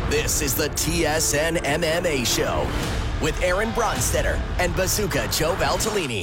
This is the TSN MMA Show with Aaron Bronstetter and Bazooka Joe Valtellini.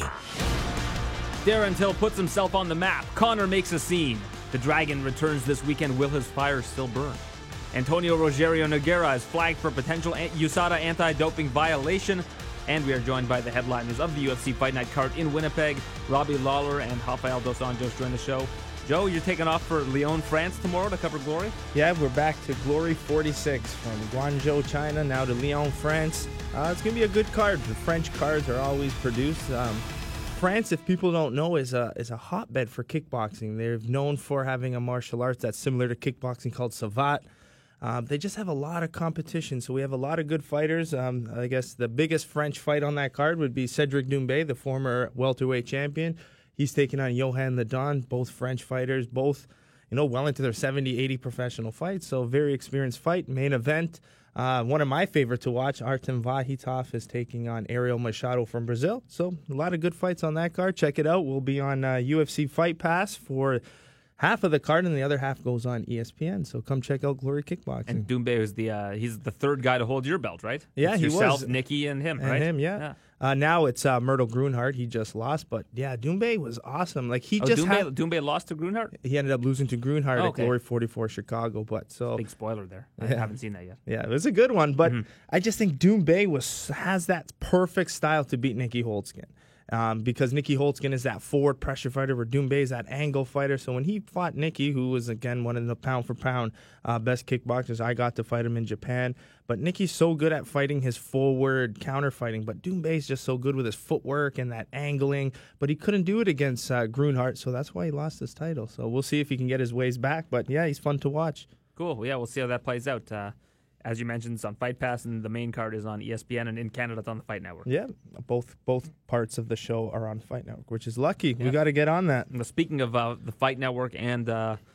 Darren Till puts himself on the map. Conor makes a scene. The Dragon returns this weekend. Will his fire still burn? Antonio Rogerio Nogueira is flagged for potential USADA anti-doping violation. And we are joined by the headliners of the UFC Fight Night card in Winnipeg. Robbie Lawler and Rafael Dos Anjos join the show. Joe, you're taking off for Lyon, France tomorrow to cover Glory? Yeah, we're back to Glory 46 from Guangzhou, China, now to Lyon, France. It's going to be a good card. The French cards are always produced. France, if people don't know, is a hotbed for kickboxing. They're known for having a martial arts that's similar to kickboxing called Savate. They just have a lot of competition, so we have a lot of good fighters. I guess the biggest French fight on that card would be Cedric Doumbé, the former welterweight champion. He's taking on Johan Ledon, both French fighters, both well into their 70, 80 professional fights. So very experienced fight. Main event, one of my favorite to watch, Artem Vahitov is taking on Ariel Machado from Brazil. So a lot of good fights on that card. Check it out. We'll be on UFC Fight Pass for half of the card, and the other half goes on ESPN. So come check out Glory Kickboxing. And Doumbé is he's the third guy to hold your belt, right? Yeah, it's he yourself, was. Nicky, and him, and right? Him, yeah. Now it's Myrtle Grunhard. He just lost, but yeah, Doumbé was awesome. Like Doumbé lost to Grunhard? He ended up losing to Grunhard at Glory 44 Chicago. But big spoiler there. I haven't seen that yet. Yeah, it was a good one, but I just think Doumbé has that perfect style to beat Nicky Holtzkin. Because Nicky Holtzkin is that forward pressure fighter, where Doumbé is that angle fighter. So when he fought Nicky, who was, again, one of the pound-for-pound best kickboxers, I got to fight him in Japan. But Nicky's so good at fighting his forward counter-fighting, but Doumbé's just so good with his footwork and that angling. But he couldn't do it against Grunhard, so that's why he lost his title. So we'll see if he can get his ways back. But, yeah, he's fun to watch. Cool. Yeah, we'll see how that plays out. As you mentioned, it's on Fight Pass, and the main card is on ESPN, and in Canada, it's on the Fight Network. Yeah, both parts of the show are on Fight Network, which is lucky. Yeah. We got to get on that. Well, speaking of the Fight Network and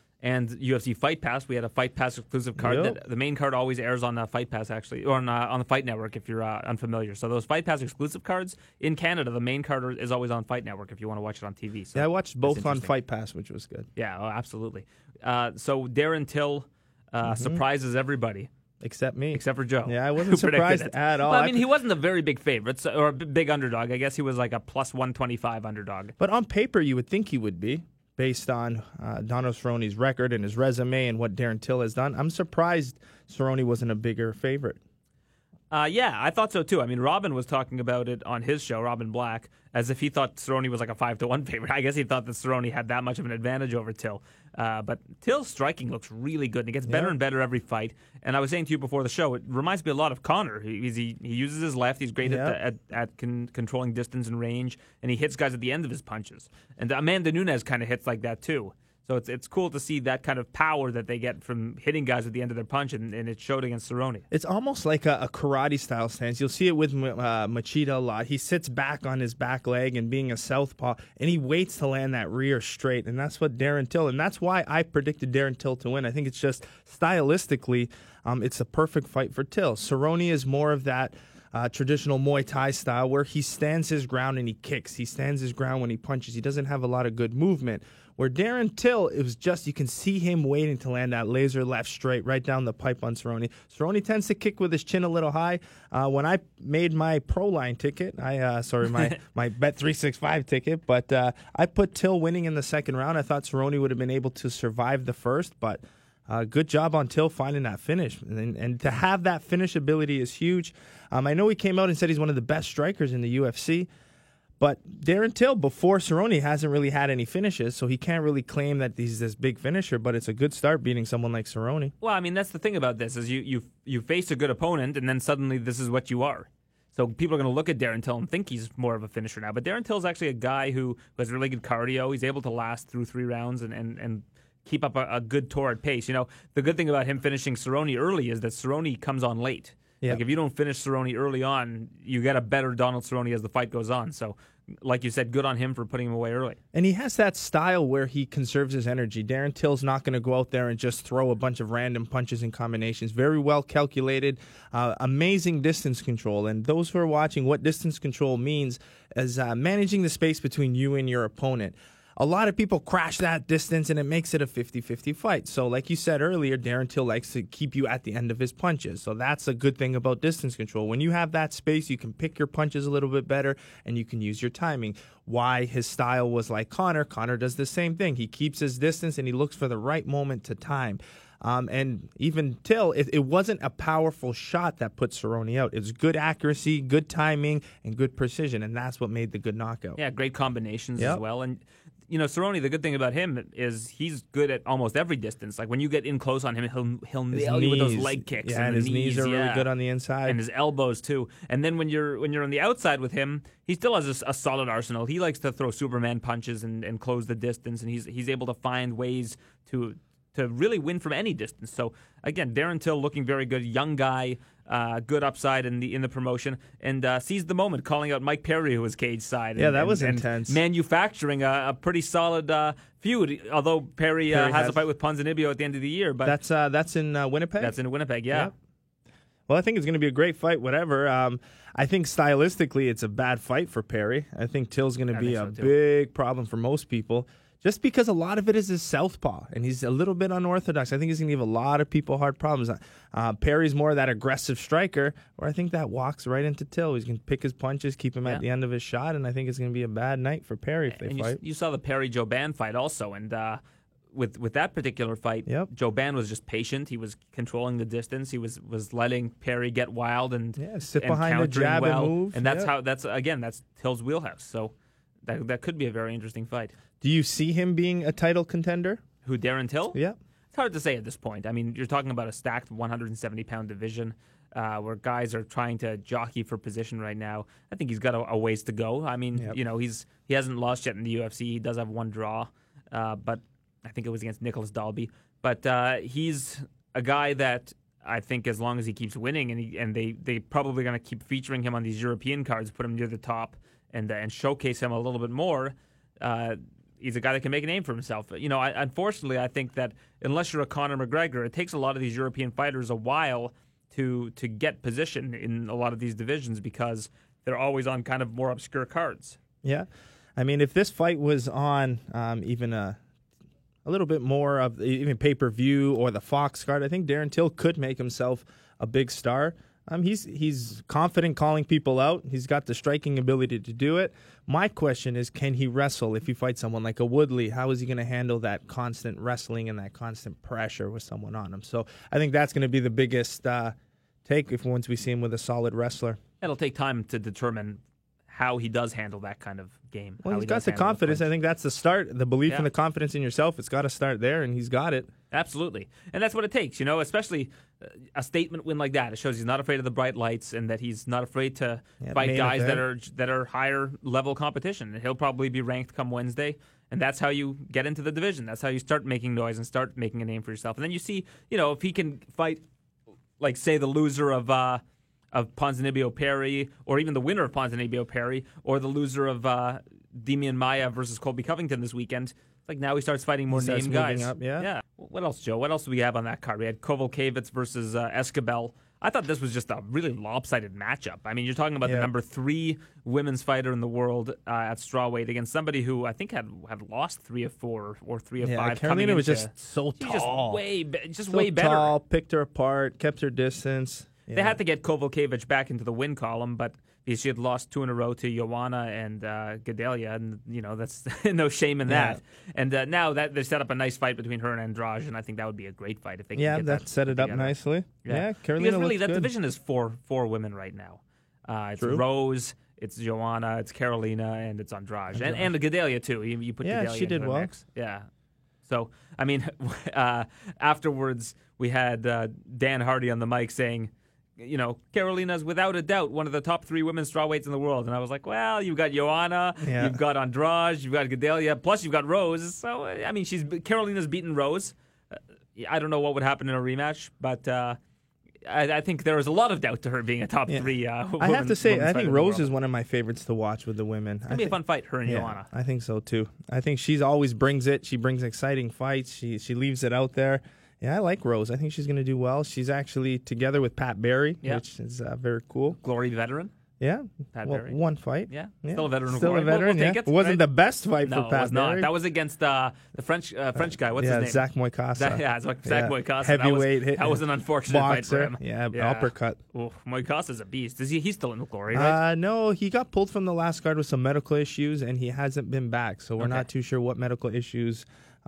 UFC Fight Pass, we had a Fight Pass exclusive card. That the main card always airs on Fight Pass, actually, or on the Fight Network if you're unfamiliar. So those Fight Pass exclusive cards in Canada, the main card is always on Fight Network if you want to watch it on TV. So yeah, I watched both on Fight Pass, which was good. Yeah, absolutely. So Darren Till surprises everybody. Except me. Except for Joe. Yeah, I wasn't surprised at all. Well, I mean, he wasn't a very big favorite or a big underdog. I guess he was like a plus 125 underdog. But on paper, you would think he would be, based on Donald Cerrone's record and his resume and what Darren Till has done. I'm surprised Cerrone wasn't a bigger favorite. Yeah, I thought so too. I mean, Robin was talking about it on his show, Robin Black, as if he thought Cerrone was like a 5-1 favorite. I guess he thought that Cerrone had that much of an advantage over Till. But Till's striking looks really good, and he gets better and better every fight. And I was saying to you before the show, it reminds me a lot of Conor. He uses his left. He's great at controlling distance and range, and he hits guys at the end of his punches. And Amanda Nunes kind of hits like that too. So it's cool to see that kind of power that they get from hitting guys at the end of their punch, and it showed against Cerrone. It's almost like a karate-style stance. You'll see it with Machida a lot. He sits back on his back leg and being a southpaw, and he waits to land that rear straight, and that's what Darren Till, and that's why I predicted Darren Till to win. I think it's just stylistically, it's a perfect fight for Till. Cerrone is more of that traditional Muay Thai style where he stands his ground and he kicks. He stands his ground when he punches. He doesn't have a lot of good movement. Where Darren Till, it was just, you can see him waiting to land that laser left straight right down the pipe on Cerrone. Cerrone tends to kick with his chin a little high. When I made my Pro Line ticket, my Bet365 ticket, but I put Till winning in the second round. I thought Cerrone would have been able to survive the first, but good job on Till finding that finish. And to have that finish ability is huge. I know he came out and said he's one of the best strikers in the UFC. But Darren Till, before Cerrone, hasn't really had any finishes, so he can't really claim that he's this big finisher, but it's a good start beating someone like Cerrone. Well, I mean, that's the thing about this, is you face a good opponent, and then suddenly this is what you are. So people are going to look at Darren Till and think he's more of a finisher now. But Darren Till's actually a guy who has really good cardio. He's able to last through 3 rounds and keep up a good torrid pace. You know, the good thing about him finishing Cerrone early is that Cerrone comes on late. Yeah. Like if you don't finish Cerrone early on, you get a better Donald Cerrone as the fight goes on. So, like you said, good on him for putting him away early. And he has that style where he conserves his energy. Darren Till's not going to go out there and just throw a bunch of random punches and combinations. Very well calculated, amazing distance control. And those who are watching, what distance control means is managing the space between you and your opponent. a lot of people crash that distance and it makes it a 50-50 fight. So like you said earlier, Darren Till likes to keep you at the end of his punches. So that's a good thing about distance control. When you have that space, you can pick your punches a little bit better and you can use your timing. Why his style was like Conor. Conor does the same thing. He keeps his distance and he looks for the right moment to time. And even Till, it wasn't a powerful shot that put Cerrone out. It was good accuracy, good timing, and good precision, and that's what made the good knockout. Yeah, great combinations as well. And, Cerrone, the good thing about him is he's good at almost every distance. Like, when you get in close on him, he'll nail you with those leg kicks. Yeah, and his knees are really good on the inside. And his elbows, too. And then when you're on the outside with him, he still has a solid arsenal. He likes to throw Superman punches and close the distance, and he's able to find ways to really win from any distance. So again, Darren Till looking very good, young guy, good upside in the promotion, and seized the moment, calling out Mike Perry, who was cage side. Yeah, that was intense. Manufacturing a pretty solid feud. Although Perry has a fight with Ponzinibbio at the end of the year, but that's in Winnipeg. That's in Winnipeg, yeah. Yep. Well, I think it's going to be a great fight. Whatever. I think stylistically, it's a bad fight for Perry. I think Till's going to be a big problem for most people. Just because a lot of it is his southpaw, and he's a little bit unorthodox. I think he's going to give a lot of people hard problems. Perry's more of that aggressive striker, where I think that walks right into Till. He's going to pick his punches, keep him at the end of his shot, and I think it's going to be a bad night for Perry if they fight. You saw the Perry-Jouban fight also, and with that particular fight, Jouban was just patient. He was controlling the distance. He was letting Perry get wild and sit behind the jab and move. And that's Till's wheelhouse. So that could be a very interesting fight. Do you see him being a title contender? Who, Darren Till? Yeah. It's hard to say at this point. I mean, you're talking about a stacked 170-pound division where guys are trying to jockey for position right now. I think he's got a ways to go. I mean, he hasn't lost yet in the UFC. He does have one draw, but I think it was against Nicholas Dalby. But he's a guy that I think as long as he keeps winning, and they probably going to keep featuring him on these European cards, put him near the top, and showcase him a little bit more. He's a guy that can make a name for himself. Unfortunately, I think that unless you're a Conor McGregor, it takes a lot of these European fighters a while to get position in a lot of these divisions because they're always on kind of more obscure cards. Yeah. I mean, if this fight was on even a little bit more of even pay-per-view or the Fox card, I think Darren Till could make himself a big star. He's confident calling people out. He's got the striking ability to do it. My question is, can he wrestle if he fights someone like a Woodley? How is he going to handle that constant wrestling and that constant pressure with someone on him? So I think that's going to be the biggest take once we see him with a solid wrestler. It'll take time to determine how he does handle that kind of game. Well, he's got the confidence. I think that's the start. The belief and the confidence in yourself. It's got to start there, and he's got it. Absolutely. And that's what it takes, especially a statement win like that. It shows he's not afraid of the bright lights and that he's not afraid to fight guys that are higher level competition. And he'll probably be ranked come Wednesday. And that's how you get into the division. That's how you start making noise and start making a name for yourself. And then you see, if he can fight, like, say, the loser of Ponzinibbio Perry, or even the winner of Ponzinibbio Perry, or the loser of Demian Maia versus Colby Covington this weekend. Like, now he starts fighting more name guys. Up, yeah. What else, Joe? What else do we have on that card? We had Kovalkiewicz versus Escobar. I thought this was just a really lopsided matchup. I mean, you're talking about the number 3 women's fighter in the world at strawweight against somebody who I think had lost 3 of 4 or 3 of 5. Carolina was just so tall. Way better. Tall, picked her apart, kept her distance. Yeah. They had to get Kovalkiewicz back into the win column, but because she had lost 2 in a row to Joanna and Gedalia, and that's no shame in that. And now that they set up a nice fight between her and Andrade, and I think that would be a great fight if they can get that set it up nicely. Yeah, Carolina because really that division is four women right now. It's True. Rose, it's Joanna, it's Carolina, and it's Andrade. And the Gedalia too. You put Gedalia she did into the well. mix. Yeah. So I mean, afterwards we had Dan Hardy on the mic saying, Carolina's without a doubt one of the top 3 women's strawweights in the world. And I was like, well, you've got Joanna, you've got Andrade, you've got Gedalia, plus you've got Rose. So, I mean, Carolina's beaten Rose. I don't know what would happen in a rematch, but I think there is a lot of doubt to her being a top 3 I have to say, I think Rose is one of my favorites to watch with the women. It's going to be a fun fight, her and Joanna. I think so, too. I think she always brings it. She brings exciting fights. She leaves it out there. Yeah, I like Rose. I think she's going to do well. She's actually together with Pat Barry, which is very cool. Glory veteran. Yeah, Pat well, Barry. one fight. Yeah, still a veteran. Still a We'll veteran. take Yeah. it, It wasn't right? the best fight No, for it Pat was not. Barry. That was against the French guy. What's his name? Zach Moicasa. Zach Moicasa. Heavyweight. That was an unfortunate fight for boxer. him. Yeah, uppercut. Oh, Moicasa's a beast. He's still in the glory, right? No, he got pulled from the last card with some medical issues, and he hasn't been back. So we're not too sure what medical issues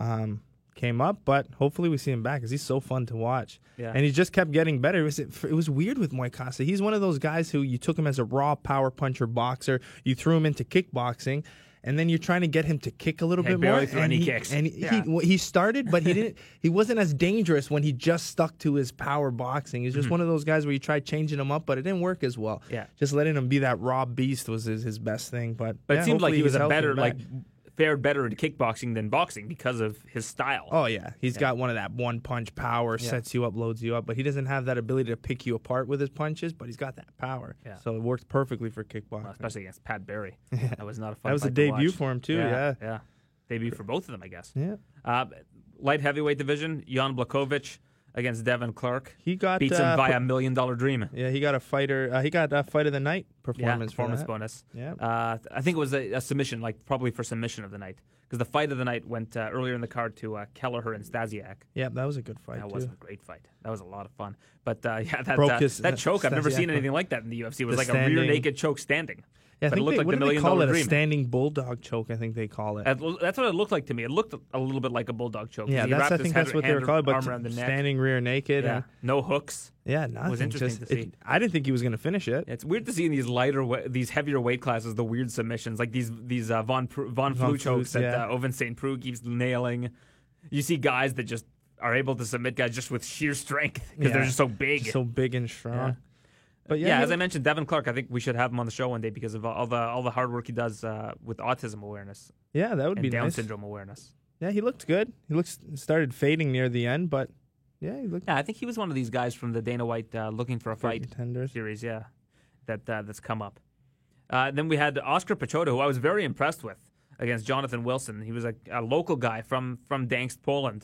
came up, but hopefully we see him back because he's so fun to watch. Yeah. And he just kept getting better. It was weird with Moicasa. He's one of those guys who you took him as a raw power puncher boxer, you threw him into kickboxing, and then you're trying to get him to kick a little bit more. Barely threw any kicks. And he started, but he didn't. He wasn't as dangerous when he just stuck to his power boxing. He's just one of those guys where you tried changing him up, but it didn't work as well. Yeah. Just letting him be that raw beast was his best thing. But it seemed like he was healthy fared better at kickboxing than boxing because of his style. Oh, yeah. He's got one of that one-punch power, sets you up, loads you up. But he doesn't have that ability to pick you apart with his punches, but he's got that power. Yeah. So it works perfectly for kickboxing. Well, especially against Pat Barry. That was not a fun That was a fight to debut watch. for him, too. Yeah. Debut for both of them, I guess. Yeah. Light heavyweight division, Jan Blachowicz against Devin Clark. He got beats him via $1 Million Dream. Yeah, he got a fighter. He got a fight of the night performance. Performance bonus. Yeah. I think it was a submission, probably for submission of the night, because the fight of the night went earlier in the card to Kelleher and Stasiak. Yeah, that was a good fight. That too. wasn't a great fight. That was a lot of fun. But that choke, I've never seen anything like that in the UFC. It was like a rear naked choke standing. Yeah, I but think it looked like what the do they $1 call Million it? Dream. A standing bulldog choke, I think they call it. That's what it looked like to me. It looked a little bit like a bulldog choke. Yeah, I think that's what they were called. But arm around the neck. standing rear naked. Yeah. And, no hooks. Yeah, nothing. It was interesting to see. I didn't think he was going to finish it. It's weird to see in these heavier weight classes the weird submissions, like these Von Flue chokes that Ovince St. Preux keeps nailing. You see guys that just are able to submit guys just with sheer strength because they're just so big. So big and strong. Yeah. But as I mentioned, Devin Clark, I think we should have him on the show one day because of all the hard work he does with autism awareness. Yeah, that would and be Down nice. syndrome awareness. Yeah, he looked good. Started fading near the end, but yeah, he looked. Yeah, I think he was one of these guys from the Dana White looking for a fight contenders series. Yeah, that's come up. Then we had Oscar Piechota, who I was very impressed with against Jonathan Wilson. He was a local guy from Gdańsk, Poland,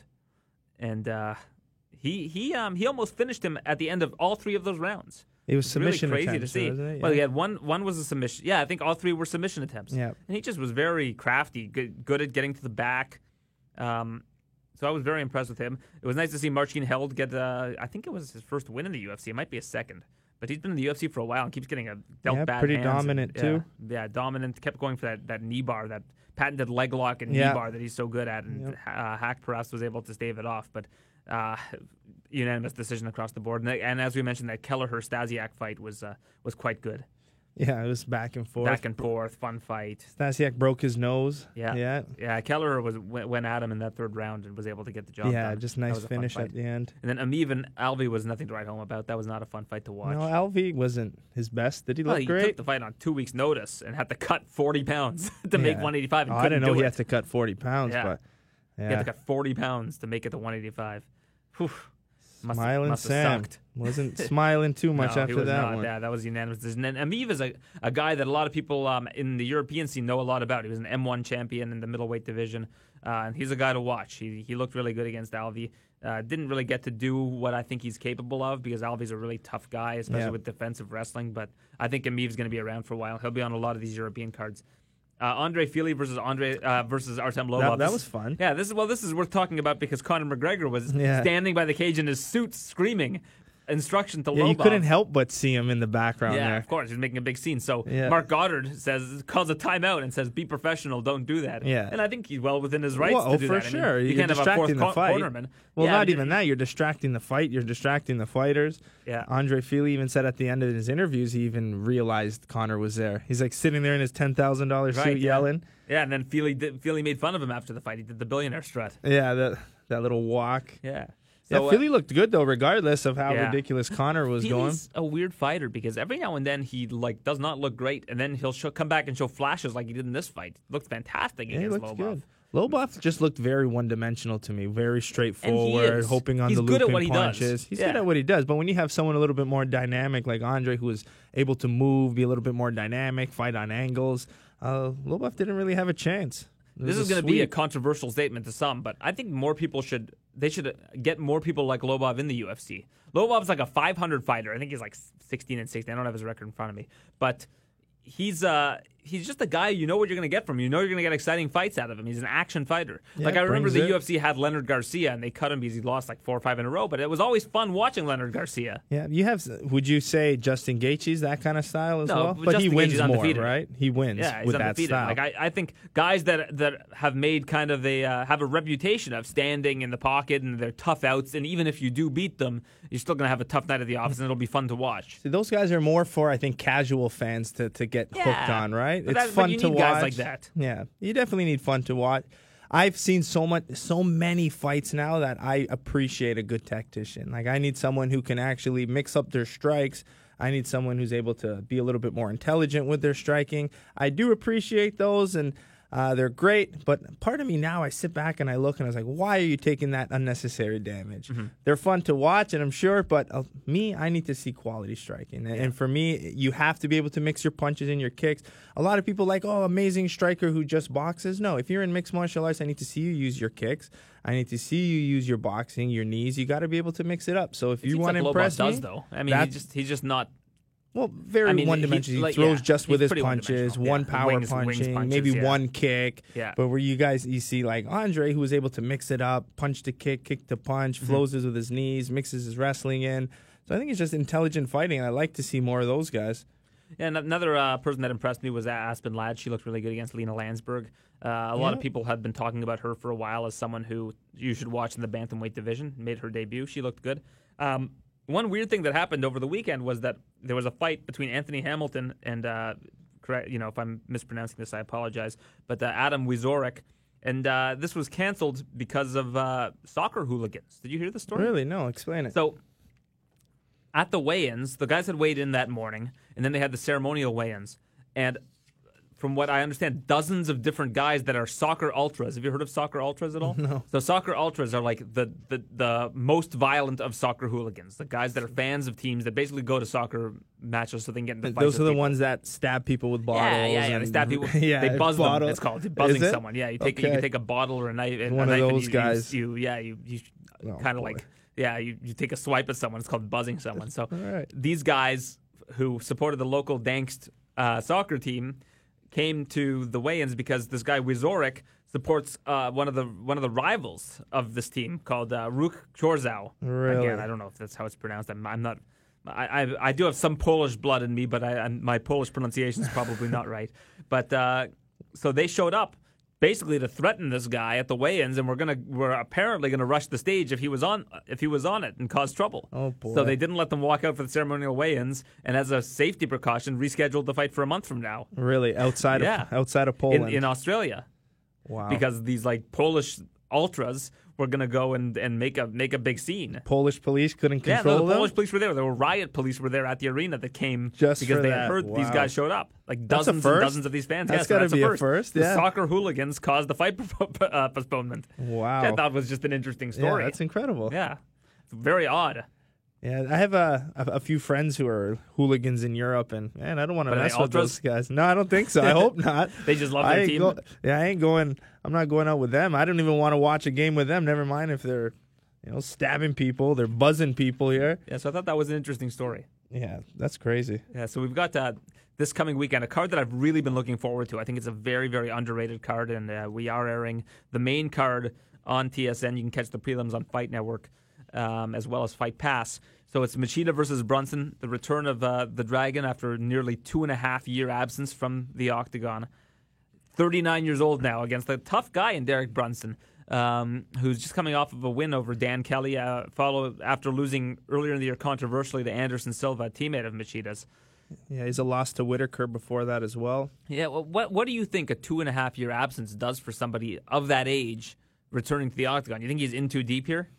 and he almost finished him at the end of all three of those rounds. It was submission really crazy attempts, to see. wasn't it? Yeah. Well, he had one was a submission. Yeah, I think all three were submission attempts. Yeah. And he just was very crafty, good at getting to the back. So I was very impressed with him. It was nice to see Marcin Held get, I think it was his first win in the UFC. It might be his second. But he's been in the UFC for a while and keeps getting dealt bad pretty hands. dominant, too. Yeah, dominant. Kept going for that knee bar, that patented leg lock and knee bar that he's so good at. And Hack Perez was able to stave it off. But unanimous decision across the board. And as we mentioned, that Kelleher-Stasiak fight was quite good. Yeah, it was back and forth. Fun fight. Stasiak broke his nose. Yeah. Kelleher went at him in that third round and was able to get the job done. Yeah, just nice finish at the end. And then Ameev and Alvey was nothing to write home about. That was not a fun fight to watch. No, Alvey wasn't his best. Did he look great? He took the fight on 2 weeks' notice and had to cut 40 pounds to make 185. And I didn't know he had to cut 40 pounds, but he had to cut 40 pounds to make it to 185. Whew. Smiling must Sam sucked. wasn't smiling too much after that one. Yeah, that was unanimous decision. And Ameev is a guy that a lot of people in the European scene know a lot about. He was an M1 champion in the middleweight division, and he's a guy to watch. He looked really good against Alvey. Didn't really get to do what I think he's capable of because Alvey's a really tough guy, especially with defensive wrestling. But I think Ameev's going to be around for a while. He'll be on a lot of these European cards. Andre Fili versus Artem Lobov. That was fun. Yeah, this is worth talking about because Conor McGregor was standing by the cage in his suit screaming instruction to Lobov. Yeah, you couldn't help but see him in the background there. Yeah, of course. He's making a big scene. So Mark Goddard calls a timeout and says, be professional, don't do that. Yeah. And I think he's well within his rights to do that. For sure. You You're can't have a fourth distracting the fight. cornerman. Well, not even that. You're distracting the fight. You're distracting the fighters. Yeah. Andre Fili even said at the end of his interviews, he even realized Conor was there. He's like sitting there in his $10,000 suit yelling. Yeah, and then Fili made fun of him after the fight. He did the billionaire strut. Yeah, that little walk. Yeah. So, Fili looked good, though, regardless of how ridiculous Conor was going. He's a weird fighter because every now and then he does not look great, and then he'll come back and show flashes like he did in this fight. Looked fantastic against Lobov. Good. Lobov just looked very one-dimensional to me, very straightforward, hoping on the looping good at what punches. He does. He's good at what he does, but when you have someone a little bit more dynamic like Andre, who is able to move, be a little bit more dynamic, fight on angles, Lobov didn't really have a chance. This is going to be a controversial statement to some, but I think more people should they should get more people like Lobov in the UFC. Lobov's like a 500 fighter. I think he's like 16-16. I don't have his record in front of me, but he's just a guy you know what you're going to get from him. You know you're going to get exciting fights out of him. He's an action fighter. Yeah, like I remember the brings it. UFC had Leonard Garcia and they cut him because he lost like 4 or 5 in a row. But it was always fun watching Leonard Garcia. Yeah, you have. Would you say Justin Gaethje's that kind of style as No, well? but But he Justin wins Gaethje's more, undefeated. right? He wins Yeah, he's with that undefeated. style. Like I think guys that have made kind of a have a reputation of standing in the pocket and they're tough outs, and even if you do beat them, you're still going to have a tough night at the office, and it'll be fun to watch. See, those guys are more for, I think, casual fans to get hooked on, right? But It's fun you to need watch. guys like that. Yeah, you definitely need fun to watch. I've seen so many fights now that I appreciate a good tactician. Like, I need someone who can actually mix up their strikes. I need someone who's able to be a little bit more intelligent with their striking. I do appreciate those, and they're great. But part of me now, I sit back and I look and I was like, why are you taking that unnecessary damage? Mm-hmm. They're fun to watch, and I'm sure, but I need to see quality striking. And for me, you have to be able to mix your punches and your kicks. A lot of people like, amazing striker who just boxes. No, if you're in mixed martial arts, I need to see you use your kicks. I need to see you use your boxing, your knees. You got to be able to mix it up. So if you want to impress me, does though. I mean, he's just not. Well, very one-dimensional. He throws just with his punches, one power wings punching, punches, maybe one kick. Yeah. But where you see like Andre, who was able to mix it up, punch to kick, kick to punch, flows with his knees, mixes his wrestling in. So I think it's just intelligent fighting, and I like to see more of those guys. Yeah, and another person that impressed me was Aspen Ladd. She looked really good against Lena Landsberg. A lot of people had been talking about her for a while as someone who you should watch in the bantamweight division. Made her debut. She looked good. One weird thing that happened over the weekend was that there was a fight between Anthony Hamilton and, correct, if I'm mispronouncing this, I apologize, but Adam Wieczorek. And this was canceled because of soccer hooligans. Did you hear the story? Really? No, explain it. So at the weigh-ins, the guys had weighed in that morning, and then they had the ceremonial weigh-ins. And from what I understand, dozens of different guys that are soccer ultras. Have you heard of soccer ultras at all? No. So soccer ultras are like the most violent of soccer hooligans. The guys that are fans of teams that basically go to soccer matches so they can get into fights. Those are with the people. ones that stab people with bottles. Yeah. They stab people. Yeah, they buzz them. bottle. It's called buzzing Is it? someone. Yeah, you can take a bottle or a knife. And One a of knife those and guys. You Oh, kind of boy. like you take a swipe at someone. It's called buzzing someone. So right. these guys who supported the local Dankst soccer team came to the weigh-ins because this guy Wieczorek supports one of the rivals of this team called Ruch Chorzów. Really? Again, I don't know if that's how it's pronounced. I'm not. I do have some Polish blood in me, but my Polish pronunciation is probably not right. But so they showed up basically to threaten this guy at the weigh-ins, and we're apparently gonna rush the stage if he was on it and cause trouble. Oh, boy. So they didn't let them walk out for the ceremonial weigh-ins, and as a safety precaution, rescheduled the fight for a month from now. Really? Outside of Poland? in Australia. Wow. Because these like Polish ultras were gonna go and make a big scene. Polish police couldn't Yeah, control no, the them? Polish police were there. There were riot police were there at the arena that came Just because for they that. had heard these Wow. guys showed up. Like That's a dozens and first? dozens of these fans. That's Yeah, so gotta that's be a first. first, The yeah. soccer hooligans caused the fight postponement. Wow. Which I thought was just an interesting story. Yeah, that's incredible. Yeah. Very odd. Yeah, I have a few friends who are hooligans in Europe, and man, I don't want to But are mess they with those guys. No, I don't think so. I hope not. They just love their team? I ain't going. I'm not going out with them. I don't even want to watch a game with them. Never mind if they're, stabbing people, they're buzzing people here. Yeah, so I thought that was an interesting story. Yeah, that's crazy. Yeah, so we've got this coming weekend, a card that I've really been looking forward to. I think it's a very, very underrated card, and we are airing the main card on TSN. You can catch the prelims on Fight Network as well as Fight Pass. So it's Machida versus Brunson, the return of the Dragon after nearly 2.5-year absence from the octagon. 39 years old now against a tough guy in Derek Brunson, who's just coming off of a win over Dan Kelly, followed after losing earlier in the year controversially to Anderson Silva, a teammate of Machida's. Yeah, he's a loss to Whitaker before that as well. Yeah, well, what do you think a 2.5-year absence does for somebody of that age returning to the octagon? You think he's in too deep here?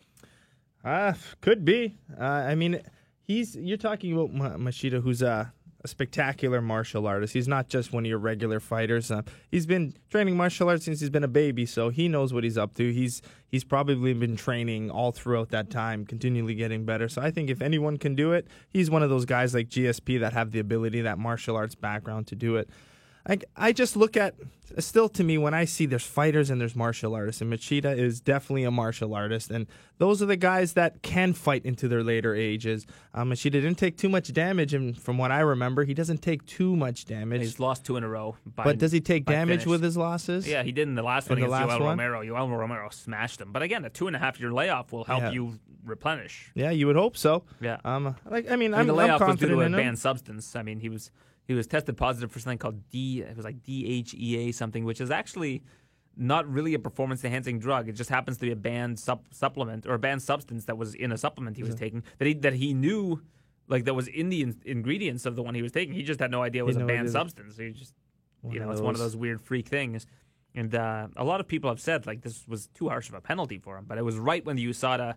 Could be. I mean, you're talking about Machida, who's a spectacular martial artist. He's not just one of your regular fighters. He's been training martial arts since he's been a baby, so he knows what he's up to. He's probably been training all throughout that time, continually getting better. So I think if anyone can do it, he's one of those guys like GSP that have the ability, that martial arts background to do it. I just look at, still to me, when I see there's fighters and there's martial artists, and Machida is definitely a martial artist, and those are the guys that can fight into their later ages. Machida didn't take too much damage, and from what I remember, he doesn't take too much damage. He's lost 2 in a row. But does he take damage finish. with his losses? Yeah, he did in the last one against Yoel Romero. Yoel Romero smashed him. But again, a 2.5-year layoff will help you replenish. Yeah, you would hope so. Yeah. I'm the layoff was due confident to a in him. banned substance. I mean, he was tested positive for something called DHEA something, which is actually not really a performance-enhancing drug. It just happens to be a banned supplement or a banned substance that was in a supplement he was taking that he knew, like, that was in the ingredients of the one he was taking. He just had no idea it was a banned substance. He just, it's one of those weird freak things. And a lot of people have said, like, this was too harsh of a penalty for him. But it was right when the USADA,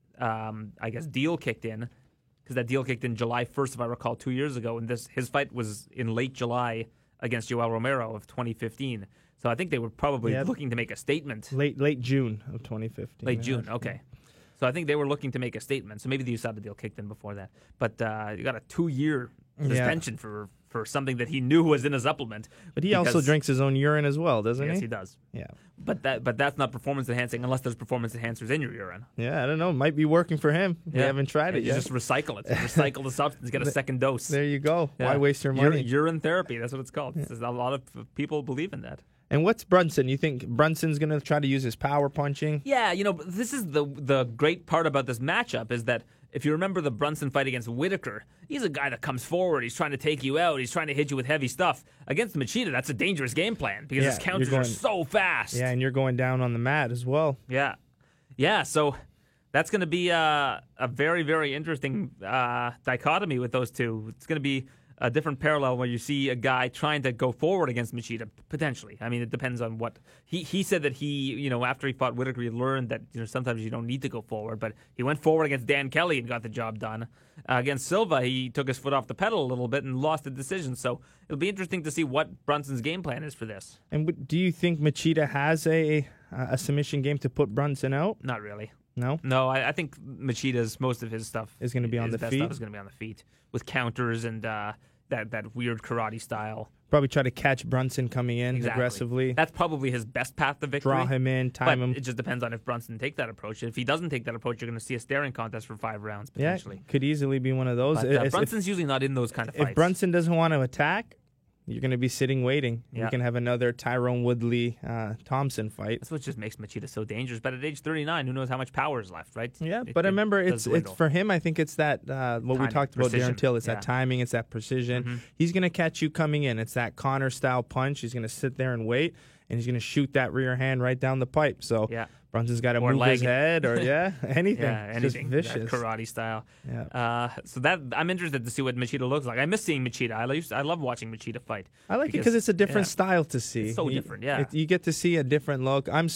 deal kicked in. Because that deal kicked in July 1st, if I recall, 2 years ago. And his fight was in late July against Yoel Romero of 2015. So I think they were probably looking to make a statement. Late June of 2015. Late June, okay. So I think they were looking to make a statement. So maybe the USADA deal kicked in before that. But you got a 2-year suspension for something that he knew was in a supplement. But he also drinks his own urine as well, doesn't he? Yes, he does. Yeah. But that's not performance enhancing unless there's performance enhancers in your urine. Yeah, I don't know. It might be working for him. We haven't tried it you yet. Just recycle it. Recycle the substance, get a second dose. There you go. Yeah. Why waste your money? Urine therapy, that's what it's called. A lot of people believe in that. And what's Brunson? You think Brunson's going to try to use his power punching? Yeah, this is the great part about this matchup is that if you remember the Brunson fight against Whitaker, he's a guy that comes forward. He's trying to take you out. He's trying to hit you with heavy stuff. Against Machida, that's a dangerous game plan because his counters are so fast. Yeah, and you're going down on the mat as well. Yeah. Yeah, so that's going to be a very, very interesting dichotomy with those two. It's going to be a different parallel where you see a guy trying to go forward against Machida, potentially. I mean, it depends on what... He said that he, after he fought Whitaker, he learned that, sometimes you don't need to go forward, but he went forward against Dan Kelly and got the job done. Against Silva, he took his foot off the pedal a little bit and lost the decision, so it'll be interesting to see what Brunson's game plan is for this. And do you think Machida has a submission game to put Brunson out? Not really. No? No, I think Machida's, most of his stuff... is going to be on the feet? Stuff is going to be on the feet, with counters and that weird karate style. Probably try to catch Brunson coming in aggressively. That's probably his best path to victory. Draw him in, time him. It just depends on if Brunson takes that approach. If he doesn't take that approach, you're going to see a staring contest for 5 rounds, potentially. Yeah, could easily be one of those. But, Brunson's usually not in those kind of fights. If Brunson doesn't want to attack, you're going to be sitting waiting. Yeah. You can have another Tyrone Woodley Thompson fight. That's what just makes Machida so dangerous. But at age 39, who knows how much power is left, right? Yeah, but remember, it's for him, I think it's that, what we talked about, Darren Till, it's that timing, it's that precision. Mm-hmm. He's going to catch you coming in. It's that Conor-style punch. He's going to sit there and wait, and he's going to shoot that rear hand right down the pipe. So Brunson's got to move his head or, anything. Yeah, anything. Just vicious. That karate style. Yeah. So that I'm interested to see what Machida looks like. I miss seeing Machida. I love watching Machida fight. I like it because it's a different style to see. It's so different, you get to see a different look. I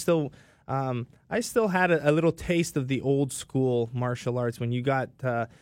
still had a little taste of the old school martial arts when you got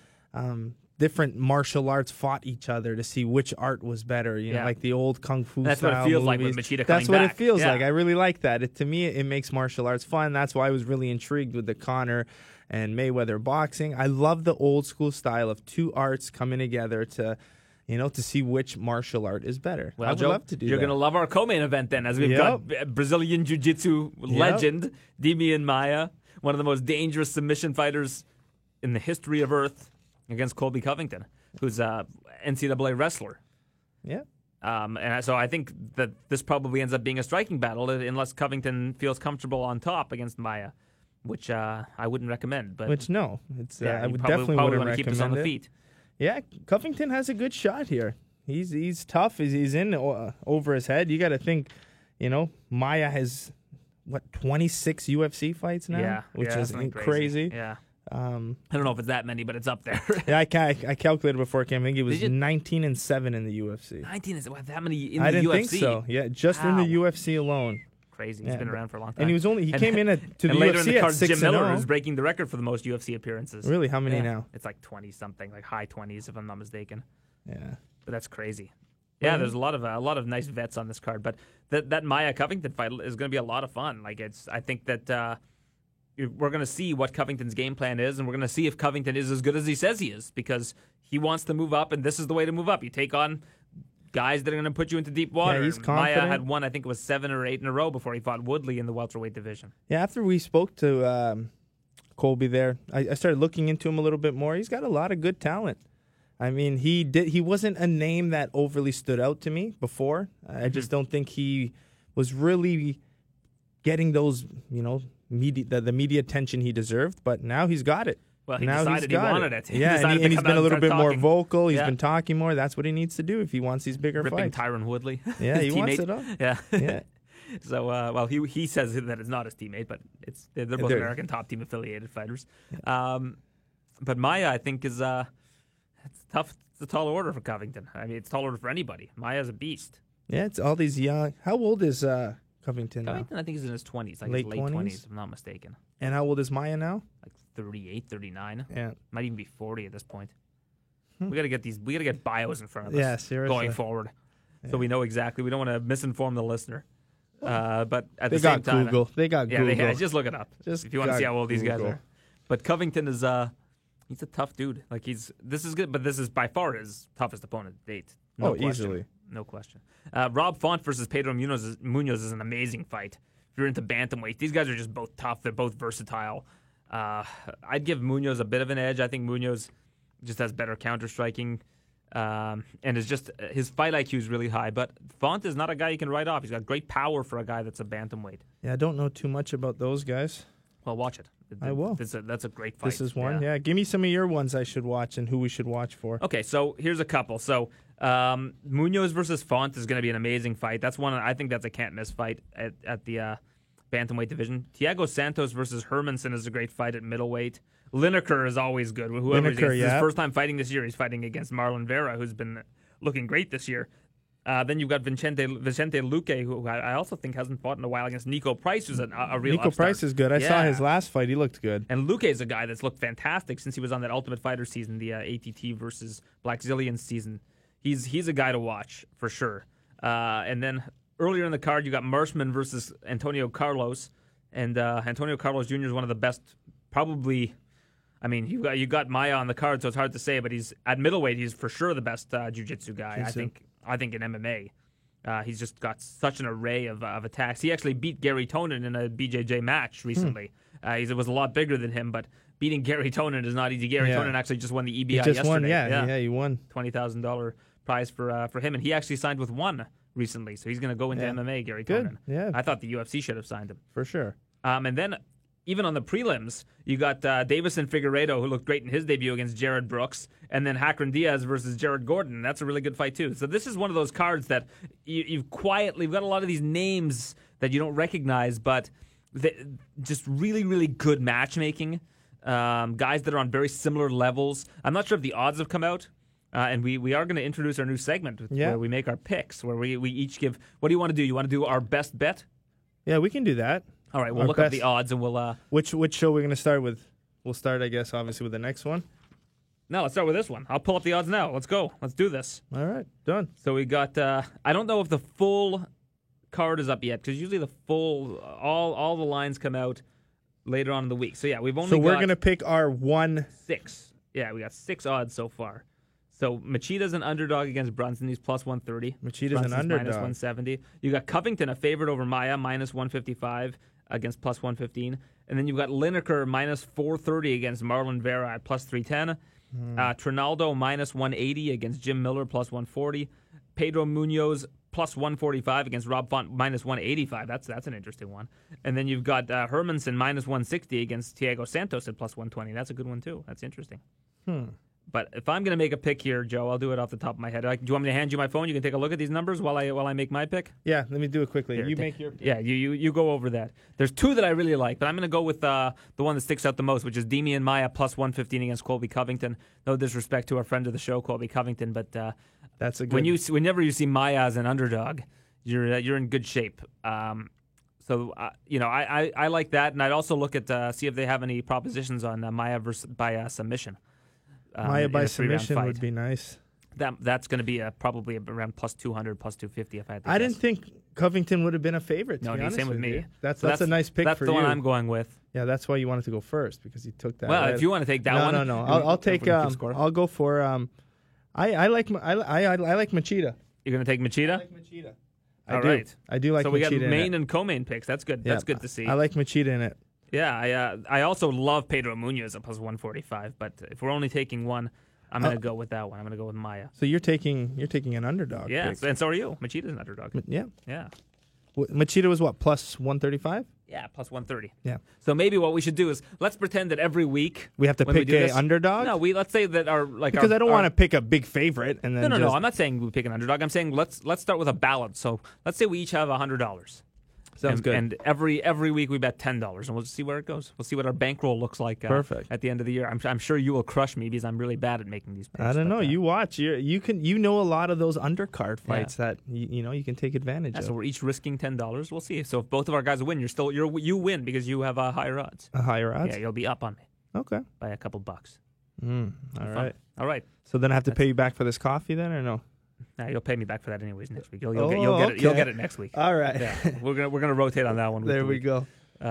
different martial arts fought each other to see which art was better. You know, like the old kung fu That's style what it feels movies. like with Machida coming That's what back. it feels like. I really like that. To me, it makes martial arts fun. That's why I was really intrigued with the Conor and Mayweather boxing. I love the old school style of two arts coming together to see which martial art is better. Well, I would Joe, love to do that. You're going to love our co-main event then, as we've got Brazilian Jiu-Jitsu legend Demian Maia, one of the most dangerous submission fighters in the history of Earth, against Colby Covington, who's a NCAA wrestler. Yeah. And so I think that this probably ends up being a striking battle unless Covington feels comfortable on top against Maia, which I wouldn't recommend. But I would definitely wouldn't want to keep this on the feet. Yeah, Covington has a good shot here. He's tough. He's in over his head. You got to think, Maia has 26 UFC fights now, which is crazy. Yeah. I don't know if it's that many, but it's up there. Yeah, I calculated before I came. I think he was 19-7 in the UFC. 19 is that many in the UFC? I didn't think so. Yeah, just in the UFC alone. Crazy. He's been around for a long time. And he came in to the and later UFC in the card, at 6-0. Jim Miller is breaking the record for the most UFC appearances. Really? How many now? It's like 20-something, like high 20s if I'm not mistaken. Yeah. But that's crazy. Yeah, there's a lot of nice vets on this card, but that Maia Covington fight is going to be a lot of fun. I think that we're going to see what Covington's game plan is, and we're going to see if Covington is as good as he says he is, because he wants to move up, and this is the way to move up. You take on guys that are going to put you into deep water. Yeah, he's Maia confident. had won, I think it was 7 or 8 in a row before he fought Woodley in the welterweight division. Yeah, after we spoke to Colby there, I started looking into him a little bit more. He's got a lot of good talent. I mean, he wasn't a name that overly stood out to me before. I just don't think he was really getting those, media, the media attention he deserved. But now he's got it. Well, he now decided he wanted it. Yeah, and he's been a little bit more vocal. He's been talking more. That's what he needs to do if he wants these bigger ripping fights. Tyron Woodley. Yeah, he teammate. wants it up. Yeah. So, he says that it's not his teammate, but they're both American top team affiliated fighters. But Maia, I think, is it's tough. It's a tall order for Covington. I mean, it's a tall order for anybody. Maia's a beast. Yeah, it's all these young. How old is Covington now? Covington, I think, is in his 20s, like Late his late 20s, if I'm not mistaken. And how old is Maia now? Like 38, 39. Yeah. Might even be 40 at this point. We got to get bios in front of us. Yeah, seriously. Going forward. So we know exactly. We don't want to misinform the listener. But at They the same got time, Google. They got Google. Yeah, just look it up. Just if you want to see how old these guys Google. are. But Covington is he's a tough dude. Like this is good, but this is by far his toughest opponent to date. No question. Easily. No question. Rob Font versus Pedro Munoz is an amazing fight. If you're into bantamweight, these guys are just both tough. They're both versatile. I'd give Munoz a bit of an edge. I think Munoz just has better counter striking. And is just his fight IQ is really high, but Font is not a guy you can write off. He's got great power for a guy that's a bantamweight. Yeah, I don't know too much about those guys. Well, watch it. I will. That's a great fight. This is one. Yeah, give me some of your ones I should watch and who we should watch for. Okay, so here's a couple. So Munoz versus Font is going to be an amazing fight. That's one. I think that's a can't miss fight at the bantamweight division. Thiago Santos versus Hermanson is a great fight at middleweight. Lineker is always good. Whoever Lineker, his first time fighting this year, he's fighting against Marlon Vera, who's been looking great this year. Then you've got Vicente Luque, who I also think hasn't fought in a while, against Nico Price, who's a real Nico upstart. Price is good. I saw his last fight. He looked good. And Luque is a guy that's looked fantastic since he was on that Ultimate Fighter season, the ATT versus Black Zillion season. He's a guy to watch for sure. And then earlier in the card, you got Marshman versus Antonio Carlos, and Antonio Carlos Jr. is one of the best, probably. I mean, you got Maia on the card, so it's hard to say, but he's at middleweight. He's for sure the best jiu-jitsu guy. I think in MMA, he's just got such an array of attacks. He actually beat Gary Tonin in a BJJ match recently. He was a lot bigger than him, but beating Gary Tonin is not easy. Gary Tonin actually just won the EBI yesterday. Won, he won. $20,000 prize for him, and he actually signed with ONE recently, so he's going to go into MMA. Gary Tonin. Yeah, I thought the UFC should have signed him for sure. And then. Even on the prelims, you got Davison Figueiredo, who looked great in his debut against Jared Brooks, and then Hakron Diaz versus Jared Gordon. That's a really good fight, too. So this is one of those cards that you've got a lot of these names that you don't recognize, but just really, really good matchmaking. Guys that are on very similar levels. I'm not sure if the odds have come out. And we are going to introduce our new segment where we make our picks, where we each give... What do you want to do? You want to do our best bet? Yeah, we can do that. All right, we'll look up the odds and we'll... Which show we're going to start with? We'll start, I guess, obviously with the next one. No, let's start with this one. I'll pull up the odds now. Let's go. Let's do this. All right, done. So we got... I don't know if the full card is up yet, because usually the full... All the lines come out later on in the week. So yeah, we've only we're going to pick our 6. Yeah, we got 6 odds so far. So Machida's an underdog against Brunson. He's plus 130. Machida's an underdog. Minus 170. You got Covington, a favorite over Maia, minus 155 against plus 115. And then you've got Lineker, minus 430 against Marlon Vera at plus 310. Trinaldo, minus 180 against Jim Miller, plus 140. Pedro Munoz, plus 145 against Rob Font, minus 185. That's an interesting one. And then you've got Hermanson, minus 160 against Thiago Santos at plus 120. That's a good one, too. That's interesting. But if I'm going to make a pick here, Joe, I'll do it off the top of my head. Do you want me to hand you my phone? You can take a look at these numbers while I make my pick? Yeah, let me do it quickly. Here, you make your pick. Yeah, you go over that. There's 2 that I really like, but I'm going to go with the one that sticks out the most, which is Demian Maia plus 115 against Colby Covington. No disrespect to our friend of the show, Colby Covington, but that's a good... whenever you see Maia as an underdog, you're in good shape. So I like that, and I'd also look at see if they have any propositions on Maia by submission. Maia by submission would be nice. That's going to be probably around plus 200, plus 250 if I had to I guess. didn't think Covington would have been a favorite, to be honest same with me. You. That's a nice pick for you. That's the one I'm going with. Yeah, that's why you wanted to go first, because you took that. Well, if you want to take that one. No. I'll take... I'll go for... I like Machida. You're going to take Machida? I like Machida. All right. I do like so Machida. we got in main it. and co-main picks. That's good. That's good to see. I like Machida in it. Yeah, I also love Pedro Munoz at plus 145. But if we're only taking one, I'm going to go with that one. I'm going to go with Maya. So you're taking an underdog. Yeah, pick. and so are you. Machida's an underdog. Yeah. Yeah. Machida was what, plus 135? Yeah, plus 130. Yeah. So maybe what we should do is let's pretend that every week We have to when we pick do a this- underdog? No, let's say that our Because I don't want to pick a big favorite and then No. I'm not saying we pick an underdog. I'm saying let's start with a balance. So let's say we each have $100. Sounds good. And every week we bet $10, and we'll just see where it goes. We'll see what our bankroll looks like. Perfect. At the end of the year, I'm sure you will crush me because I'm really bad at making these picks. I don't but, know. You watch. You know a lot of those undercard fights Yeah. that you can take advantage Yeah, of. so we're each risking $10. We'll see. So if both of our guys win, you win because you have higher odds. A higher odds. Yeah, you'll be up on me Okay. by a couple bucks. All Fun. right. All right. So then I have to pay you back for this coffee then, or no? Now you'll pay me back for that anyways next week. You'll Oh, get it. You'll okay. get it next week. All right. Yeah, we're gonna rotate on that one. There we go.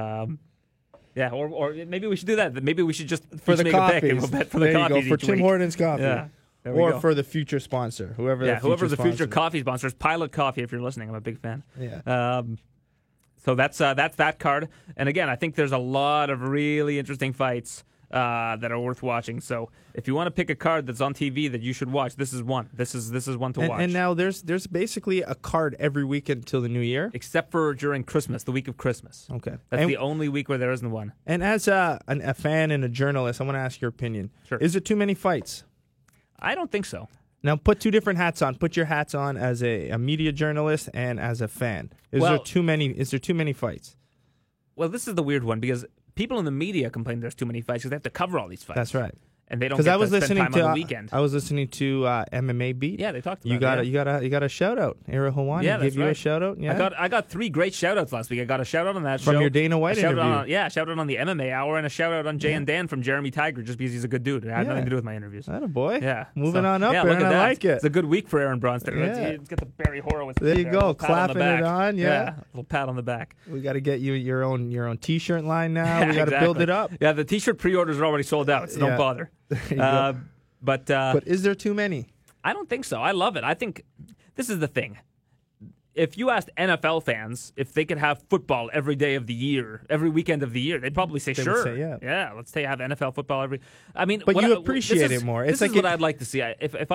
Yeah, or maybe we should do that. Maybe we should just For each the make a pick and coffees. we'll bet for there the you coffees go. For each Tim week. Hortons coffee. Yeah, there we Or go. for the future sponsor, whoever. whoever the future sponsor. coffee sponsor is. Pilot Coffee. If you're listening, I'm a big fan. Yeah. So that's that card. And again, I think there's a lot of really interesting fights that are worth watching. So if you want to pick a card that's on TV that you should watch, this is one. This is one to watch. And now there's basically a card every weekend until the new year. Except for during Christmas, the week of Christmas. Okay. That's And- the only week where there isn't one. And as a fan and a journalist, I want to ask your opinion. Sure. Is there too many fights? I don't think so. Now put two different hats on. Put your hats on as a media journalist and as a fan. Is Well- there too many fights? Well, this is the weird one because people in the media complain there's too many fights because they have to cover all these fights. That's right. And they don't Because get I was to spend listening time to on the weekend. I was listening to MMA Beat. Yeah, they talked about you got it. you got a shout out. Era Hawani Yeah, give that's you a right. shout out. Yeah. I got 3 great shout outs last week. I got a shout out on that From show. your Dana White a shout out interview. on, shout out on the MMA Hour and a shout out on Jay and Dan from Jeremy Tiger just because he's a good dude. It had Yeah. nothing to do with my interviews. Atta boy. Yeah. Moving So, on up, yeah, Aaron. look at I that. like it. It's a good week for Aaron Bronstetter. Yeah. Let's get the Barry Horowitz. There you there. go, A little pat on the clapping it back. on, yeah. A little pat on the back. We got to get you your own T-shirt line now. We got to build Exactly. it up. Yeah, the T-shirt pre-orders are already sold out, so Yeah. don't bother. There you go. But is there too many? I don't think so. I love it. I think this is the thing. If you asked NFL fans if they could have football every day of the year, every weekend of the year, they'd probably say, They would sure. say, yeah. Let's say have NFL football every. I mean, But what you I- appreciate this is- it more. This It's like is what it- I'd like to see. If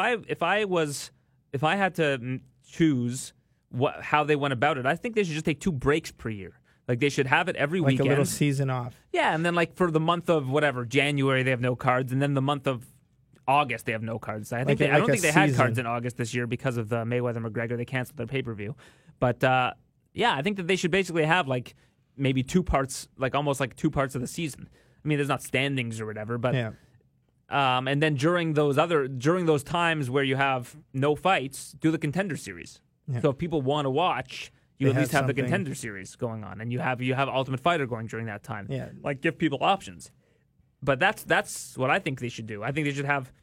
I had to choose how they went about it, I think they should just take 2 breaks per year. Like they should have it every Like weekend. a little season off. Yeah, and then like for the month of whatever January they have no cards, and then the month of August they have no cards. I Like don't a think they had season. cards in August this year because of the Mayweather McGregor. They canceled their pay-per-view, but yeah, I think that they should basically have like maybe 2 parts, like almost like 2 parts of the season. I mean, there's not standings or whatever, but Yeah. and then during those times where you have no fights, do the Contender Series. Yeah. So if people want to watch, you They at least have have the something. Contender Series going on, and you have Ultimate Fighter going during that time. Yeah. Like give people options. But that's what I think they should do. I think they should have